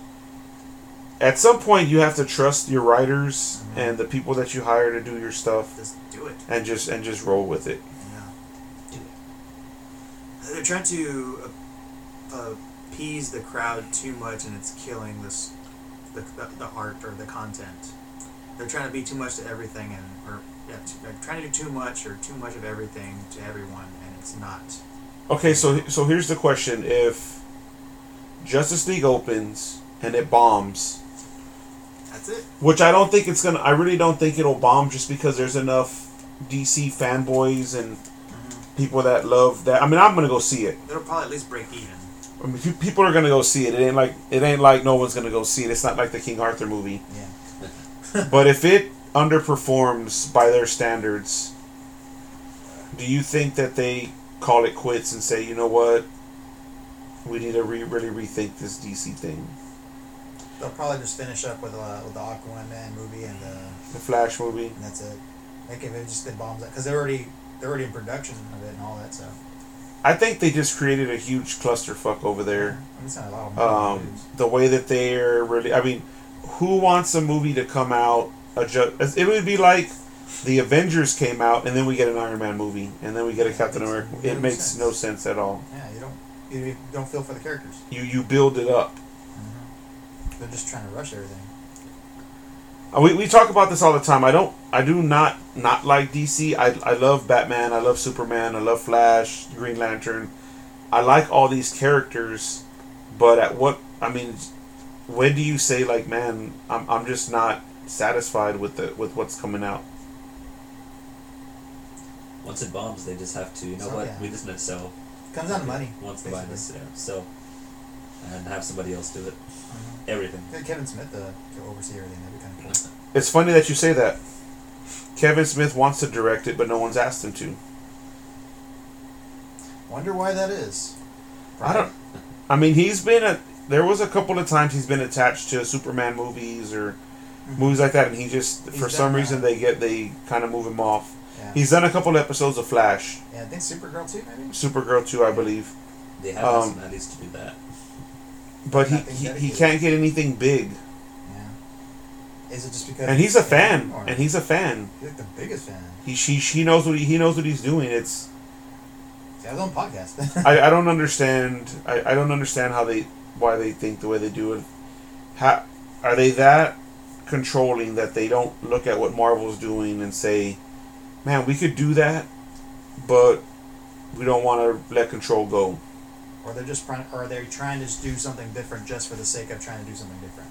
Speaker 1: At some point, you have to trust your writers
Speaker 4: Mhm.
Speaker 1: and the people that you hire to do your stuff,
Speaker 4: Just do it.
Speaker 1: and just roll with it.
Speaker 4: Yeah. Do it. They're trying to appease the crowd too much, and it's killing the art or the content. They're trying to be too much to everything, they're trying to do too much or too much of everything to everyone, and it's not.
Speaker 1: Okay, so here's the question: if Justice League opens and it bombs,
Speaker 4: That's it.
Speaker 1: which I don't think it's gonna, I really don't think it'll bomb, just because there's enough DC fanboys and people that love that. I mean, I'm gonna go see it.
Speaker 4: It'll probably at least break even.
Speaker 1: I mean, people are gonna go see it. It ain't like no one's gonna go see it. It's not like the King Arthur movie.
Speaker 2: Yeah.
Speaker 1: But if it underperforms by their standards, do you think that they call it quits and say, you know what, we need to really rethink this DC thing?
Speaker 2: They'll probably just finish up with the Aquaman movie and
Speaker 1: The Flash movie.
Speaker 2: that's it. Like if it just bombs out, because they're already in production of it and all that. So
Speaker 1: I think they just created a huge clusterfuck over there.
Speaker 2: I mean, it's not a lot of money to lose.
Speaker 1: The way that they're really, I mean, who wants a movie to come out? It would be like the Avengers came out and then we get an Iron Man movie and then we get a Captain America. It makes no sense at all.
Speaker 2: Yeah, you don't feel for the characters.
Speaker 1: You build it up.
Speaker 2: They're just trying to rush everything.
Speaker 1: We talk about this all the time. I do not like DC. I love Batman. I love Superman. I love Flash, Green Lantern. I like all these characters, but when do you say like, man, I'm just not satisfied with what's coming out?
Speaker 3: Once it bombs, they just have to, you know
Speaker 2: So,
Speaker 3: what,
Speaker 2: yeah.
Speaker 3: we just need to sell.
Speaker 2: Comes down to money.
Speaker 3: Wants to buy this, sell. And have somebody else do it.
Speaker 2: Mm-hmm.
Speaker 3: Everything.
Speaker 2: Get Kevin Smith to oversee everything. That'd be kind of cool.
Speaker 1: It's funny that you say that. Kevin Smith wants to direct it, but no one's asked him to.
Speaker 2: Wonder why that is.
Speaker 1: I don't. I mean, there was a couple of times he's been attached to Superman movies or movies like that, and he just,
Speaker 2: He's
Speaker 1: for some
Speaker 2: done
Speaker 1: reason,
Speaker 2: that.
Speaker 1: they kind of move him off.
Speaker 2: Yeah.
Speaker 1: He's done a couple episodes of Flash.
Speaker 2: Yeah, I think Supergirl too, maybe.
Speaker 1: Supergirl too, I believe.
Speaker 3: They have personalities to do that.
Speaker 1: But
Speaker 2: Nothing
Speaker 1: he
Speaker 2: dedicated.
Speaker 1: can't get anything big.
Speaker 2: Yeah. Is it just because?
Speaker 1: And he's a fan.
Speaker 2: Or
Speaker 1: And he's a fan.
Speaker 2: he's like the biggest fan.
Speaker 1: He knows what he knows what he's doing. It's
Speaker 2: He has his own podcast.
Speaker 1: I don't understand. I don't understand why they think the way they do it. How are they that controlling that they don't look at what Marvel's doing and say, "Man, we could do that, but we don't want to let control go."
Speaker 2: Or they're just trying, or are they trying to just do something different just for the sake of trying to do something different?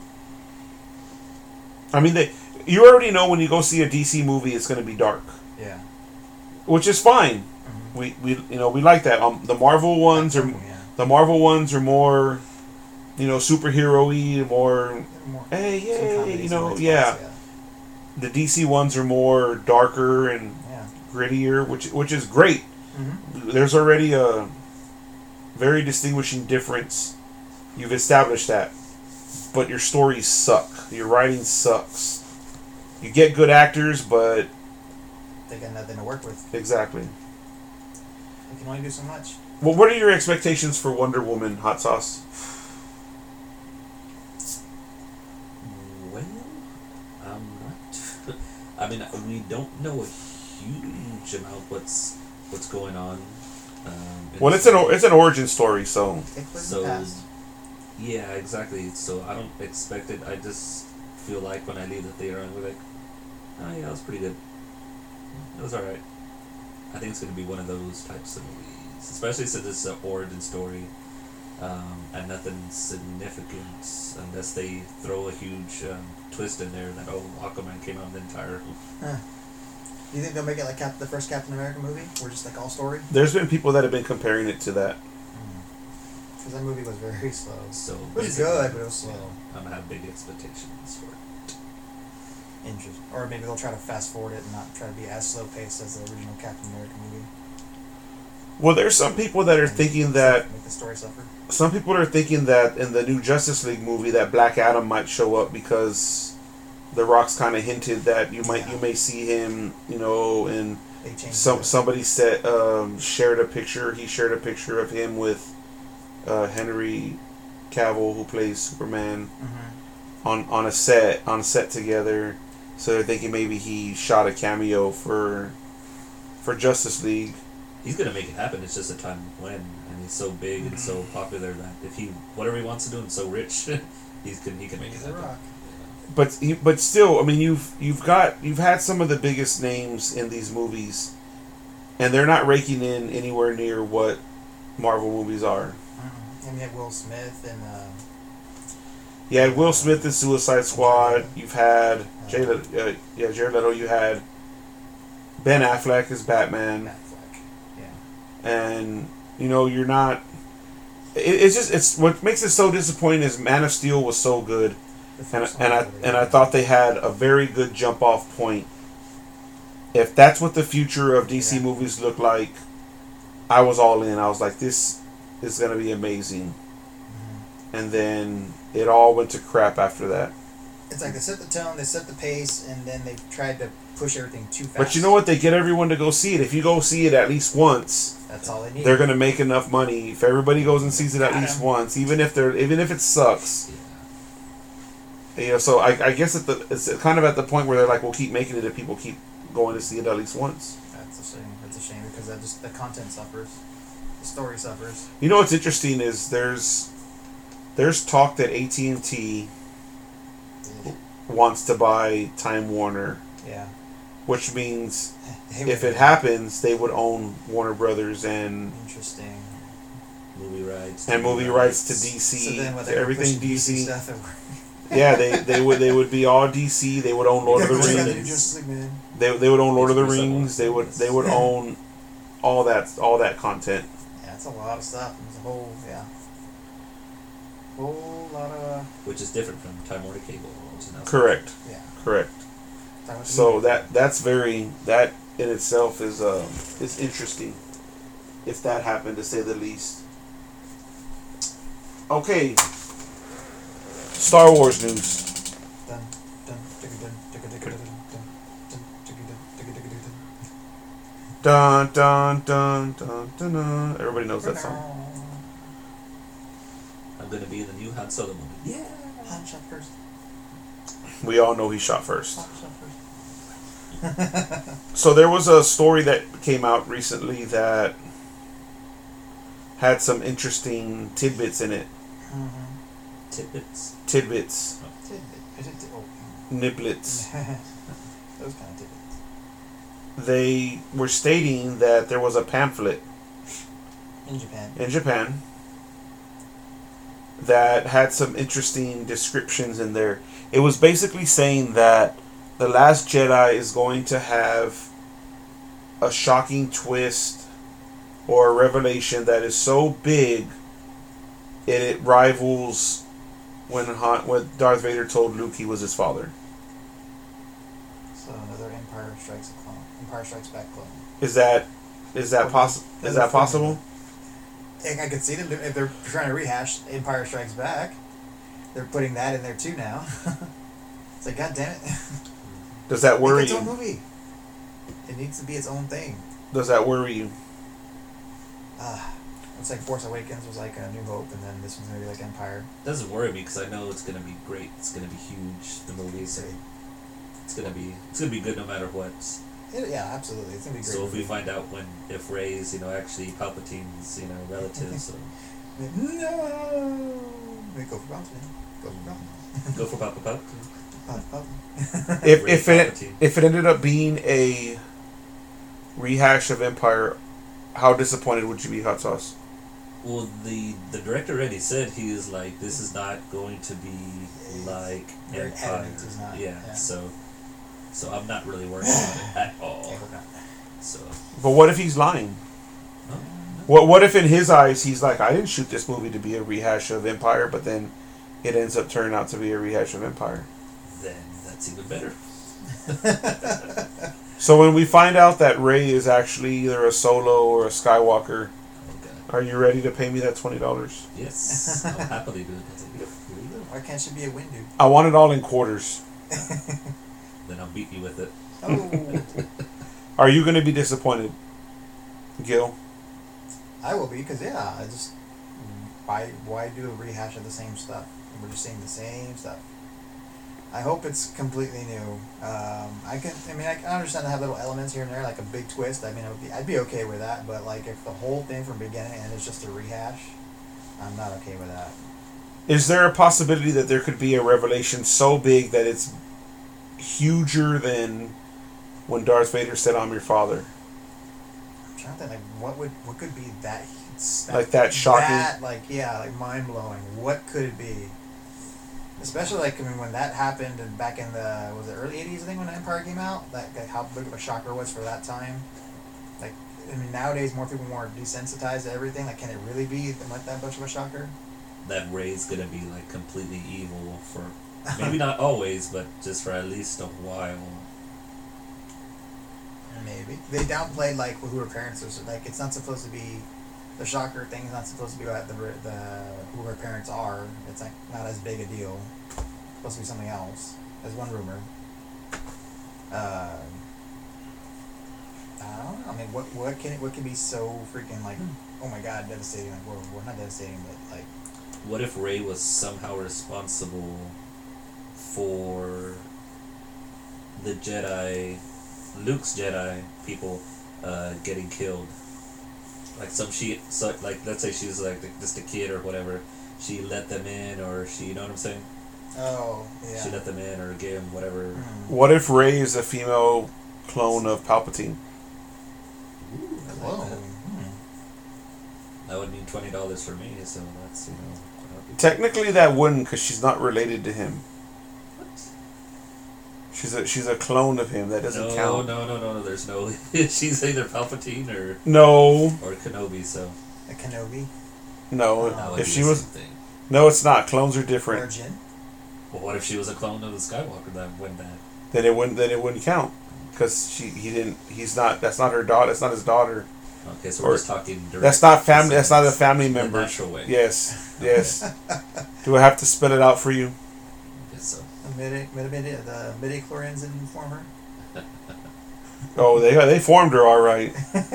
Speaker 1: I mean, you already know when you go see a DC movie, it's going to be dark,
Speaker 2: Yeah.
Speaker 1: which is fine.
Speaker 2: Mm-hmm.
Speaker 1: We like that. The Marvel ones are
Speaker 2: Yeah.
Speaker 1: the Marvel ones are more, superhero-y, more.
Speaker 2: More,
Speaker 1: Hey,
Speaker 2: some
Speaker 1: yay,
Speaker 2: comedies, more
Speaker 1: yeah.
Speaker 2: spots,
Speaker 1: The DC ones are more darker and
Speaker 2: yeah.
Speaker 1: grittier, which is great.
Speaker 2: Mm-hmm.
Speaker 1: There's already a very distinguishing difference. You've established that, but your stories suck. Your writing sucks. You get good actors, but
Speaker 2: They got nothing to work with.
Speaker 1: exactly.
Speaker 2: They can only do so much.
Speaker 1: Well, what are your expectations for Wonder Woman, Hot Sauce?
Speaker 3: Well, I'm not. I mean, we don't know a huge amount what's going on.
Speaker 1: Well, it's an origin story, so
Speaker 2: It was
Speaker 3: So,
Speaker 2: the past.
Speaker 3: yeah, exactly. So I don't expect it. I just feel like when I leave the theater, I'm like, oh yeah, that was pretty good. It was alright. I think it's going to be one of those types of movies, especially since it's an origin story, and nothing significant unless they throw a huge twist in there that Aquaman came out of the entire.
Speaker 2: Do you think they'll make it like the first Captain America movie, or just like all story?
Speaker 1: there's been people that have been comparing it to that.
Speaker 2: Because that movie was very slow.
Speaker 3: So
Speaker 2: It was
Speaker 3: basically,
Speaker 2: good, but it was slow.
Speaker 3: I'm gonna have big expectations for it.
Speaker 2: Interesting. Or maybe they'll try to fast forward it and not try to be as slow paced as the original Captain America movie.
Speaker 1: Well, there's some people that are
Speaker 2: And
Speaker 1: thinking that
Speaker 2: make the story suffer.
Speaker 1: some people are thinking that in the new Justice League movie that Black Adam might show up because The Rock's kind of hinted that you may see him, and
Speaker 2: They changed
Speaker 1: somebody said shared a picture. He shared a picture of him with Henry Cavill, who plays Superman, on a set together. So they're thinking maybe he shot a cameo for Justice League.
Speaker 3: He's gonna make it happen. It's just a time when, and he's so big and so popular that if he whatever he wants to do and so rich, he can make it
Speaker 2: He's a
Speaker 3: happen.
Speaker 2: Rock.
Speaker 1: But still, I mean, you've had some of the biggest names in these movies, and they're not raking in anywhere near what Marvel movies are.
Speaker 2: And you have Will Smith and
Speaker 1: You had Will Smith in Suicide Squad. You've had Jared Leto. You had Ben Affleck as Batman,
Speaker 2: Affleck. Yeah.
Speaker 1: and you're not. It's what makes it so disappointing is Man of Steel was so good.
Speaker 2: The
Speaker 1: And
Speaker 2: first one was really
Speaker 1: I
Speaker 2: good.
Speaker 1: thought they had a very good jump off point. If that's what the future of DC
Speaker 2: Yeah.
Speaker 1: movies look like, I was all in. I was like, this is gonna be amazing. And then it all went to crap after that.
Speaker 2: It's like they set the tone, they set the pace, and then they tried to push everything too fast.
Speaker 1: But you know what? They get everyone to go see it. If you go see it at least once,
Speaker 2: That's all they need.
Speaker 1: they're gonna make enough money. If everybody goes and sees it at
Speaker 2: Got
Speaker 1: least
Speaker 2: 'em.
Speaker 1: once, even if it sucks.
Speaker 3: Yeah.
Speaker 1: So I guess it's kind of at the point where they're like, we'll keep making it if people keep going to see it at least once.
Speaker 2: That's a shame. That's a shame because the content suffers, the story suffers.
Speaker 1: You know what's interesting is there's talk that AT&T wants to buy Time Warner,
Speaker 2: Yeah.
Speaker 1: which means
Speaker 2: They
Speaker 1: if
Speaker 2: would-
Speaker 1: it happens, they would own Warner Brothers and
Speaker 2: Interesting.
Speaker 3: Movie rights.
Speaker 1: movie rights to
Speaker 2: So
Speaker 1: DC,
Speaker 2: then, what
Speaker 1: to
Speaker 2: they
Speaker 1: everything
Speaker 2: pushing
Speaker 1: DC.
Speaker 2: stuff that
Speaker 1: Yeah, they would be all DC. They would own Lord of the
Speaker 2: Check out the new
Speaker 1: Rings.
Speaker 2: Justice League, man.
Speaker 1: They would own Lord of the
Speaker 3: It's pretty
Speaker 1: Rings. They would
Speaker 3: similar.
Speaker 1: own all that content.
Speaker 2: Yeah, it's a lot of stuff. It's a whole whole lot of
Speaker 3: Which is different from Time Warner Cable. Which is now
Speaker 1: Correct.
Speaker 2: yeah.
Speaker 1: Correct.
Speaker 2: Time with the
Speaker 1: So
Speaker 2: media.
Speaker 1: that in itself is interesting, if that happened, to say the least. Okay. Star Wars news.
Speaker 2: Dun, dun, ticka, dun, ticka, ticka, dun, dun, dun, ticka, dun, ticka, ticka, dun, dun.
Speaker 1: Dun dun dun dun dun dun. Everybody knows that song.
Speaker 3: I'm gonna be in the new Han Solo movie. Yeah.
Speaker 2: Han shot first.
Speaker 1: We all know he shot first.
Speaker 2: Han shot first.
Speaker 1: So there was a story that came out recently that had some interesting tidbits in it.
Speaker 2: Mm-hmm.
Speaker 3: Tidbits.
Speaker 1: Tidbits. Niblets.
Speaker 2: Those kind of tidbits.
Speaker 1: They were stating that there was a pamphlet
Speaker 2: In Japan.
Speaker 1: that had some interesting descriptions in there. It was basically saying that The Last Jedi is going to have a shocking twist or a revelation that is so big it rivals when Darth Vader told Luke he was his father.
Speaker 2: So another Empire Strikes Back clone.
Speaker 1: Is that possible? Is that possible?
Speaker 2: I could see them if they're trying to rehash Empire Strikes Back. They're putting that in there too now. It's like, God damn it!
Speaker 1: Does that worry
Speaker 2: Make its own
Speaker 1: you?
Speaker 2: movie. It needs to be its own thing.
Speaker 1: Does that worry you?
Speaker 2: It's like Force Awakens was like a New Hope, and then this one's gonna be like Empire.
Speaker 3: Doesn't worry me because I know it's gonna be great. It's gonna be huge. The movie, so it's gonna be good no matter what.
Speaker 2: Yeah, absolutely. It's gonna be great.
Speaker 3: So if we find out if Rey's actually Palpatine's relative, so
Speaker 2: No. We go for Palpatine. Go for Palpatine.
Speaker 3: go for Palpatine.
Speaker 2: Palpatine.
Speaker 1: If it ended up being a rehash of Empire, how disappointed would you be, Hot Sauce?
Speaker 3: Well, the director already said he is like, this is not going to be like
Speaker 2: Very
Speaker 3: Empire.
Speaker 2: adamant it's not,
Speaker 3: Yeah,
Speaker 2: yeah.
Speaker 3: so I'm not really worried about it at all.
Speaker 2: I hope not.
Speaker 3: So
Speaker 1: But what if he's lying?
Speaker 3: no,
Speaker 1: What if in his eyes he's like, I didn't shoot this movie to be a rehash of Empire, but then it ends up turning out to be a rehash of Empire?
Speaker 3: then that's even better.
Speaker 1: So when we find out that Rey is actually either a Solo or a Skywalker,
Speaker 3: Oh god.
Speaker 1: are you ready to pay me that $20?
Speaker 3: Yes, I'll happily do it. That's like, here you go.
Speaker 2: Why can't she be a Windu?
Speaker 1: I want it all in quarters.
Speaker 3: Then I'll beat you with it.
Speaker 2: Oh,
Speaker 1: Are you going to be disappointed, Gil?
Speaker 2: I will be because I just why do a rehash of the same stuff? We're just seeing the same stuff. I hope it's completely new. I can understand to have little elements here and there, like a big twist. I mean, I'd be okay with that. But like, if the whole thing from beginning to end is just a rehash, I'm not okay with that.
Speaker 1: Is there a possibility that there could be a revelation so big that it's huger than when Darth Vader said, "I'm your father"?
Speaker 2: I'm trying to think, like, what could be that
Speaker 1: Like that shocking?
Speaker 2: That, like mind blowing. What could it be? Especially when that happened and back in the early '80s, I think, when Empire came out. Like how big of a shocker it was for that time. Like, I mean, nowadays more people are more desensitized to everything. Like, can it really be that much of a shocker?
Speaker 3: That Rey's gonna be like completely evil for maybe not always, but just for at least a while.
Speaker 2: Maybe they downplayed like who her parents are. Like, it's not supposed to be the shocker thing. Is not supposed to be what the who her parents are. It's like not as big a deal. It's supposed to be something else. There's one rumor. I don't know. I mean, what can be so freaking like, oh my god, devastating? Like, well, not devastating, but like,
Speaker 3: What if Rey was somehow responsible for the Jedi, Luke's Jedi people, getting killed? Like let's say she's like just a kid or whatever. She let them in, or she, you know what I'm saying?
Speaker 2: oh yeah.
Speaker 3: She let them in, or gave them whatever.
Speaker 1: What if Rey is a female clone of Palpatine?
Speaker 3: I like
Speaker 2: Whoa.
Speaker 3: that. That would mean $20 for me. So that's
Speaker 1: Technically, that wouldn't, because she's not related to him.
Speaker 3: What?
Speaker 1: She's a clone of him. That doesn't count.
Speaker 3: No. There's no. She's either Palpatine
Speaker 1: No,
Speaker 3: or Kenobi. So
Speaker 2: A Kenobi
Speaker 1: no.
Speaker 3: that would
Speaker 1: If
Speaker 3: be
Speaker 1: she
Speaker 3: the
Speaker 1: was,
Speaker 3: same thing.
Speaker 1: no, it's not. Clones are
Speaker 2: or
Speaker 1: different.
Speaker 2: Jin.
Speaker 3: Well, what if she was a clone of the Skywalker? That wouldn't that?
Speaker 1: Then it wouldn't count, because he's not. That's not her daughter. That's not his daughter.
Speaker 3: Okay, so
Speaker 1: Or-
Speaker 3: we're just talking. Direct
Speaker 1: That's not family. That's not a
Speaker 3: descendants
Speaker 1: family
Speaker 3: in a
Speaker 1: member.
Speaker 3: natural way.
Speaker 1: Yes. Do I have to spell it out for you?
Speaker 3: I guess so.
Speaker 2: The midi-chlorians didn't inform her.
Speaker 1: Oh, they formed her all right.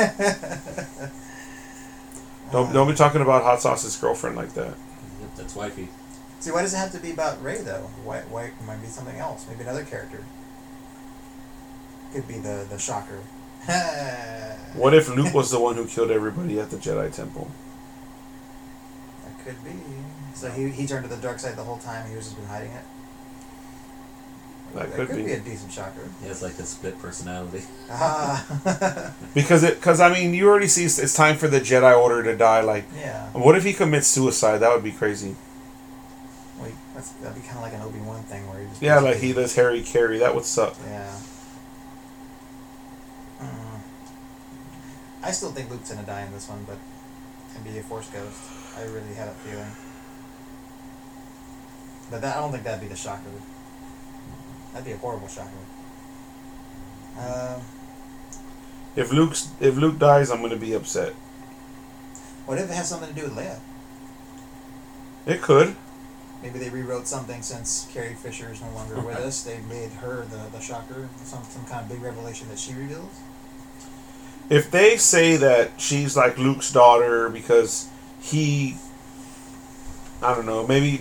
Speaker 1: Don't be talking about Hot Sauce's girlfriend like that.
Speaker 3: Yep, that's wifey.
Speaker 2: See, why does it have to be about Rey though? Why it might be something else? Maybe another character. Could be the Shocker.
Speaker 1: What if Luke was the one who killed everybody at the Jedi Temple?
Speaker 2: That could be. So he turned to the dark side the whole time. He was just been hiding it.
Speaker 1: That could be.
Speaker 2: be a decent Shocker.
Speaker 3: He has like a split personality.
Speaker 2: Ah.
Speaker 1: Because I mean, you already see it's time for the Jedi Order to die. Like,
Speaker 2: Yeah.
Speaker 1: what if he commits suicide? That would be crazy.
Speaker 2: Well, that'd be kind of like an Obi-Wan thing where he just.
Speaker 1: Yeah, like he does Harry Carey. That would suck.
Speaker 2: Yeah. I still think Luke's gonna die in this one, but and be a Force ghost. I really have a feeling. But I don't think that'd be the Shocker. That'd be a horrible Shocker.
Speaker 1: If Luke dies, I'm gonna be upset.
Speaker 2: What if it has something to do with Leia?
Speaker 1: It could.
Speaker 2: Maybe they rewrote something since Carrie Fisher is no longer with us. They made her the Shocker. Some kind of big revelation that she reveals.
Speaker 1: If they say that she's like Luke's daughter because he, I don't know, maybe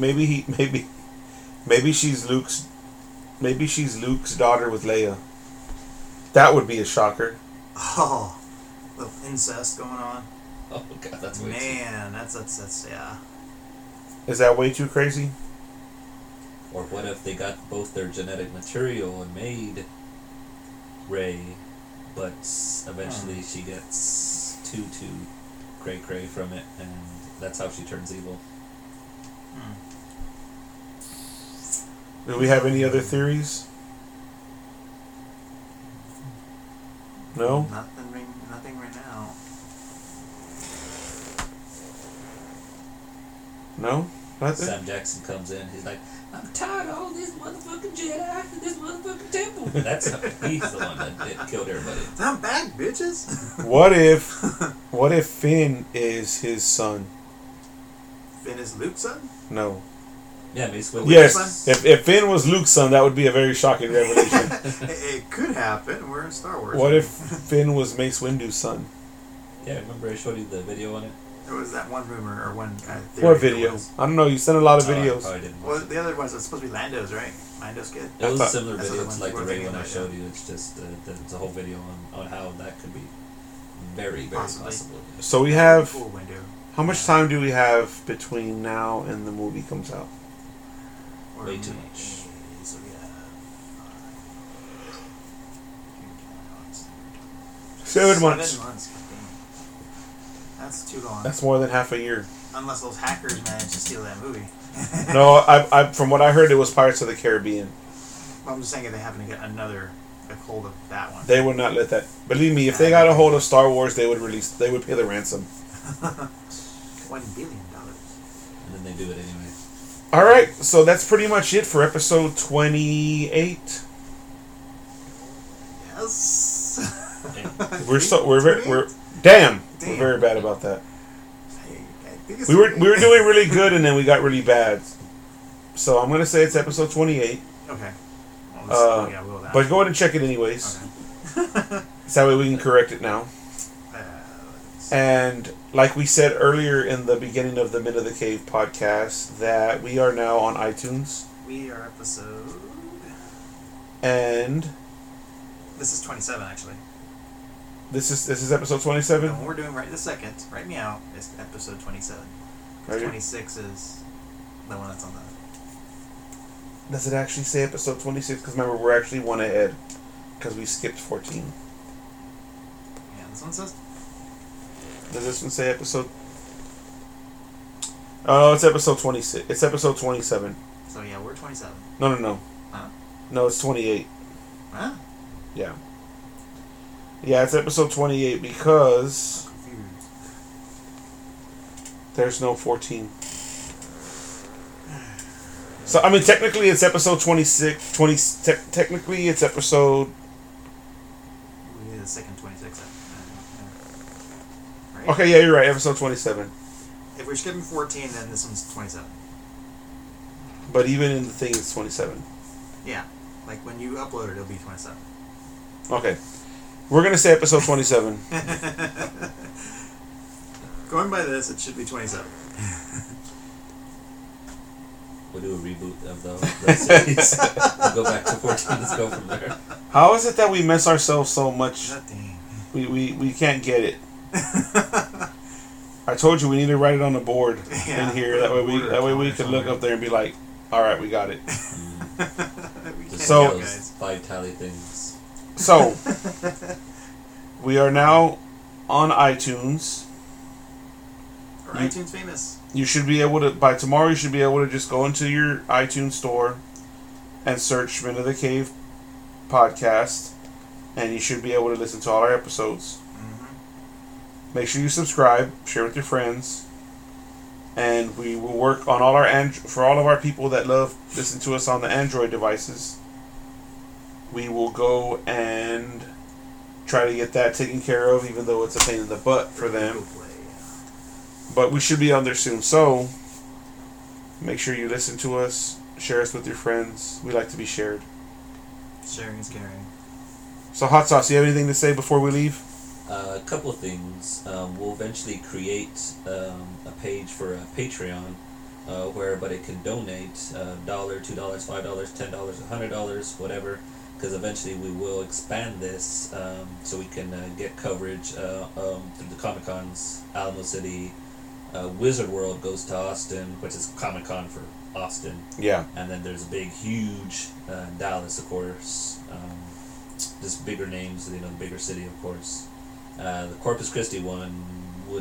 Speaker 1: she's Luke's daughter with Leia. That would be a shocker.
Speaker 4: Oh, little incest going on.
Speaker 3: Oh god, that's way
Speaker 4: Man, that's yeah.
Speaker 1: Is that way too crazy?
Speaker 3: Or what if they got both their genetic material and made Rey, but eventually she gets too cray from it, and that's how she turns evil.
Speaker 1: Do we have any other theories? No?
Speaker 4: Nothing right now.
Speaker 1: No? Nothing?
Speaker 3: Sam Jackson comes in, he's like, I'm tired of all this motherfucking Jedi and this motherfucking temple. That's he's the one that killed everybody.
Speaker 4: I'm back, bitches.
Speaker 1: What if Finn is his son?
Speaker 4: Finn is Luke's son?
Speaker 1: No.
Speaker 3: Yeah, Mace Windu.
Speaker 1: Yes. If Finn was Luke's son, that would be a very shocking revelation.
Speaker 4: It could happen. We're in Star Wars.
Speaker 1: What if Finn was Mace Windu's son?
Speaker 3: Yeah, remember I showed you the video on it?
Speaker 4: There was that one rumor or one theory.
Speaker 1: What video? I don't know. You sent a lot of
Speaker 3: Oh, I
Speaker 1: videos.
Speaker 3: probably didn't.
Speaker 4: Well, the other was supposed to be Lando's, right? Lando's kid.
Speaker 3: It was
Speaker 1: I
Speaker 3: a similar
Speaker 4: that's
Speaker 3: video.
Speaker 4: the
Speaker 3: It's
Speaker 4: one
Speaker 3: like the
Speaker 4: we're
Speaker 3: Ray
Speaker 4: thinking
Speaker 3: one I
Speaker 4: about,
Speaker 3: showed you. It's just it's a whole video on how that could be very
Speaker 4: Possibly.
Speaker 3: possible.
Speaker 1: So we have.
Speaker 4: Cool window.
Speaker 1: How much time do we have between now and the movie comes out?
Speaker 4: Or
Speaker 3: Way too
Speaker 4: May,
Speaker 3: much.
Speaker 4: So we have
Speaker 1: 7 months.
Speaker 4: 7 months. God damn. That's too long.
Speaker 1: That's more than half a year.
Speaker 4: Unless those hackers managed to steal that movie.
Speaker 1: No, I from what I heard, it was Pirates of the Caribbean.
Speaker 4: Well, I'm just saying if they happen to get a hold of that one.
Speaker 1: They would not let that. Believe me, if they got a hold of Star Wars, they would pay the ransom.
Speaker 4: $1 billion.
Speaker 3: And then they do it anyway.
Speaker 1: All right, so that's pretty much it for episode 28.
Speaker 4: Yes.
Speaker 1: We're damn. We're very bad about that.
Speaker 4: I think it's
Speaker 1: We were doing really good, and then we got really bad. So I'm gonna say it's episode 28.
Speaker 4: Okay. Well, yeah, we'll
Speaker 1: But go ahead and check it anyways.
Speaker 4: Okay.
Speaker 1: So that way we can correct it now.
Speaker 4: Let's-
Speaker 1: And like we said earlier in the beginning of the Mid of the Cave podcast, that we are now on iTunes,
Speaker 4: we are episode.
Speaker 1: and
Speaker 4: This is 27, actually.
Speaker 1: this is episode 27.
Speaker 4: The one we're doing right this second, right meow, is episode 27.
Speaker 1: Right here.
Speaker 4: 26 is the one that's on the.
Speaker 1: Does it actually say episode 26? Because remember, we're actually one ahead because we skipped 14.
Speaker 4: Yeah, this one says.
Speaker 1: Does this one say episode? Oh, it's episode 26. It's episode 27.
Speaker 4: So yeah, we're 27.
Speaker 1: No.
Speaker 4: Huh?
Speaker 1: No, it's 28.
Speaker 4: Huh?
Speaker 1: Yeah. Yeah, it's episode 28 because
Speaker 4: I'm confused.
Speaker 1: there's no 14. So, I mean, technically it's episode 26. Technically it's episode...
Speaker 4: We need the second 26. Right?
Speaker 1: Okay, yeah, you're right. Episode 27.
Speaker 4: If we're skipping 14, then this one's 27.
Speaker 1: But even in the thing, it's 27.
Speaker 4: Yeah. Like when you upload it, it'll be 27.
Speaker 1: Okay. We're gonna say episode 27.
Speaker 4: Going by this, it should be 27.
Speaker 3: We'll do a reboot of the series. We'll go back to 14. Let's go from there.
Speaker 1: How is it that we mess ourselves so much?
Speaker 4: God dang.
Speaker 1: We can't get it. I told you we need to write it on the board
Speaker 4: Yeah,
Speaker 1: in here. That way we
Speaker 4: or
Speaker 1: can look
Speaker 4: somewhere.
Speaker 1: up there and be like, all right, we got it.
Speaker 4: We can't
Speaker 1: So-
Speaker 4: do it,
Speaker 3: those
Speaker 4: guys.
Speaker 3: 5 tally things.
Speaker 1: So we are now on iTunes.
Speaker 4: We're
Speaker 1: You-
Speaker 4: iTunes famous.
Speaker 1: You should be able to, by tomorrow, you should be able to just go into your iTunes store and search Men of the Cave podcast, and you should be able to listen to all our episodes.
Speaker 4: Mm-hmm.
Speaker 1: Make sure you subscribe, share with your friends, and we will work on all our for all of our people that love listen to us on the Android devices. We will go and try to get that taken care of, even though it's a pain in the butt for them.
Speaker 4: Google Play, yeah.
Speaker 1: But we should be on there soon. So make sure you listen to us, share us with your friends. We like to be shared.
Speaker 4: Sharing is caring.
Speaker 1: So Hot Sauce, you have anything to say before we leave?
Speaker 3: A couple of things. We'll eventually create a page for a Patreon where everybody can donate $1, $2, $5, $10, $100, whatever. Because eventually we will expand this so we can get coverage through the Comic Cons, Alamo City. Wizard World goes to Austin, which is Comic Con for Austin.
Speaker 1: Yeah.
Speaker 3: And then there's a big, huge Dallas, of course. Just bigger names, the bigger city, of course. The Corpus Christi one would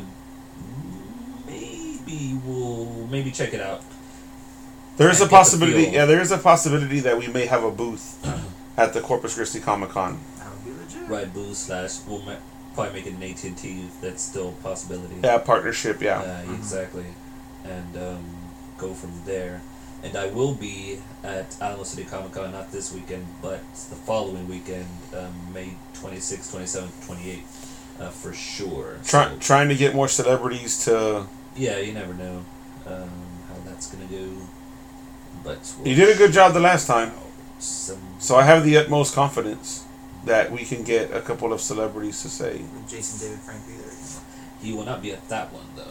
Speaker 3: maybe check it out.
Speaker 1: There is
Speaker 3: And
Speaker 1: a
Speaker 3: get the
Speaker 1: possibility.
Speaker 3: feel.
Speaker 1: Yeah, there is a possibility that we may have a booth at the Corpus Christi Comic Con.
Speaker 4: That would be legit.
Speaker 3: Right, booth / we'll probably make it an AT&T. That's still a possibility.
Speaker 1: Yeah, partnership. Yeah.
Speaker 3: Exactly. And go from there. And I will be at Alamo City Comic Con, not this weekend, but the following weekend, May 26th, 27th, 28th, for sure.
Speaker 1: Trying to get more celebrities to.
Speaker 3: Yeah, you never know how that's going to go. But
Speaker 1: You did a good job the last time,
Speaker 3: Some,
Speaker 1: so I have the utmost confidence that we can get a couple of celebrities to say.
Speaker 4: With Jason David Frank be there.
Speaker 3: he will not be at that one, though.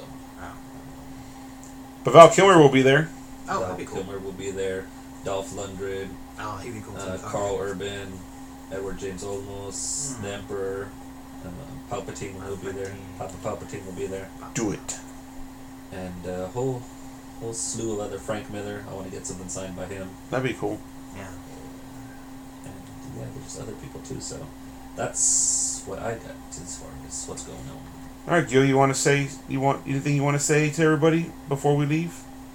Speaker 1: But Val Kilmer will be there.
Speaker 4: Oh,
Speaker 3: Val
Speaker 4: that'd be cool.
Speaker 3: Kilmer will be there. Dolph Lundgren,
Speaker 4: Oh, he'd be cool too.
Speaker 3: Carl Urban, Edward James Olmos,
Speaker 4: Hmm.
Speaker 3: the Emperor, Palpatine will be there. Papa Palpatine will be there,
Speaker 1: Do it.
Speaker 3: and a whole slew of other. Frank Miller. I want to get something signed by him,
Speaker 1: That'd be cool.
Speaker 4: Yeah.
Speaker 3: and yeah, there's other people too. So that's what I got as far as what's going on.
Speaker 1: All right, Gil, you want to say anything you want to say to everybody before we leave?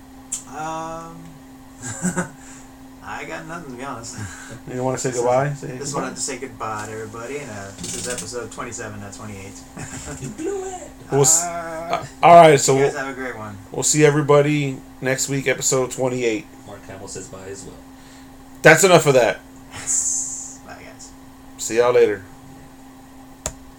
Speaker 4: I got nothing to be honest.
Speaker 1: You want to say goodbye?
Speaker 4: Just wanted to say goodbye to everybody, and this is episode 27, not 28.
Speaker 3: You blew it.
Speaker 1: All right, so
Speaker 4: You guys have a great one.
Speaker 1: we'll see everybody next week, episode 28.
Speaker 3: Mark Hamill says bye as well.
Speaker 1: That's enough of that.
Speaker 4: Bye, guys.
Speaker 1: See y'all later.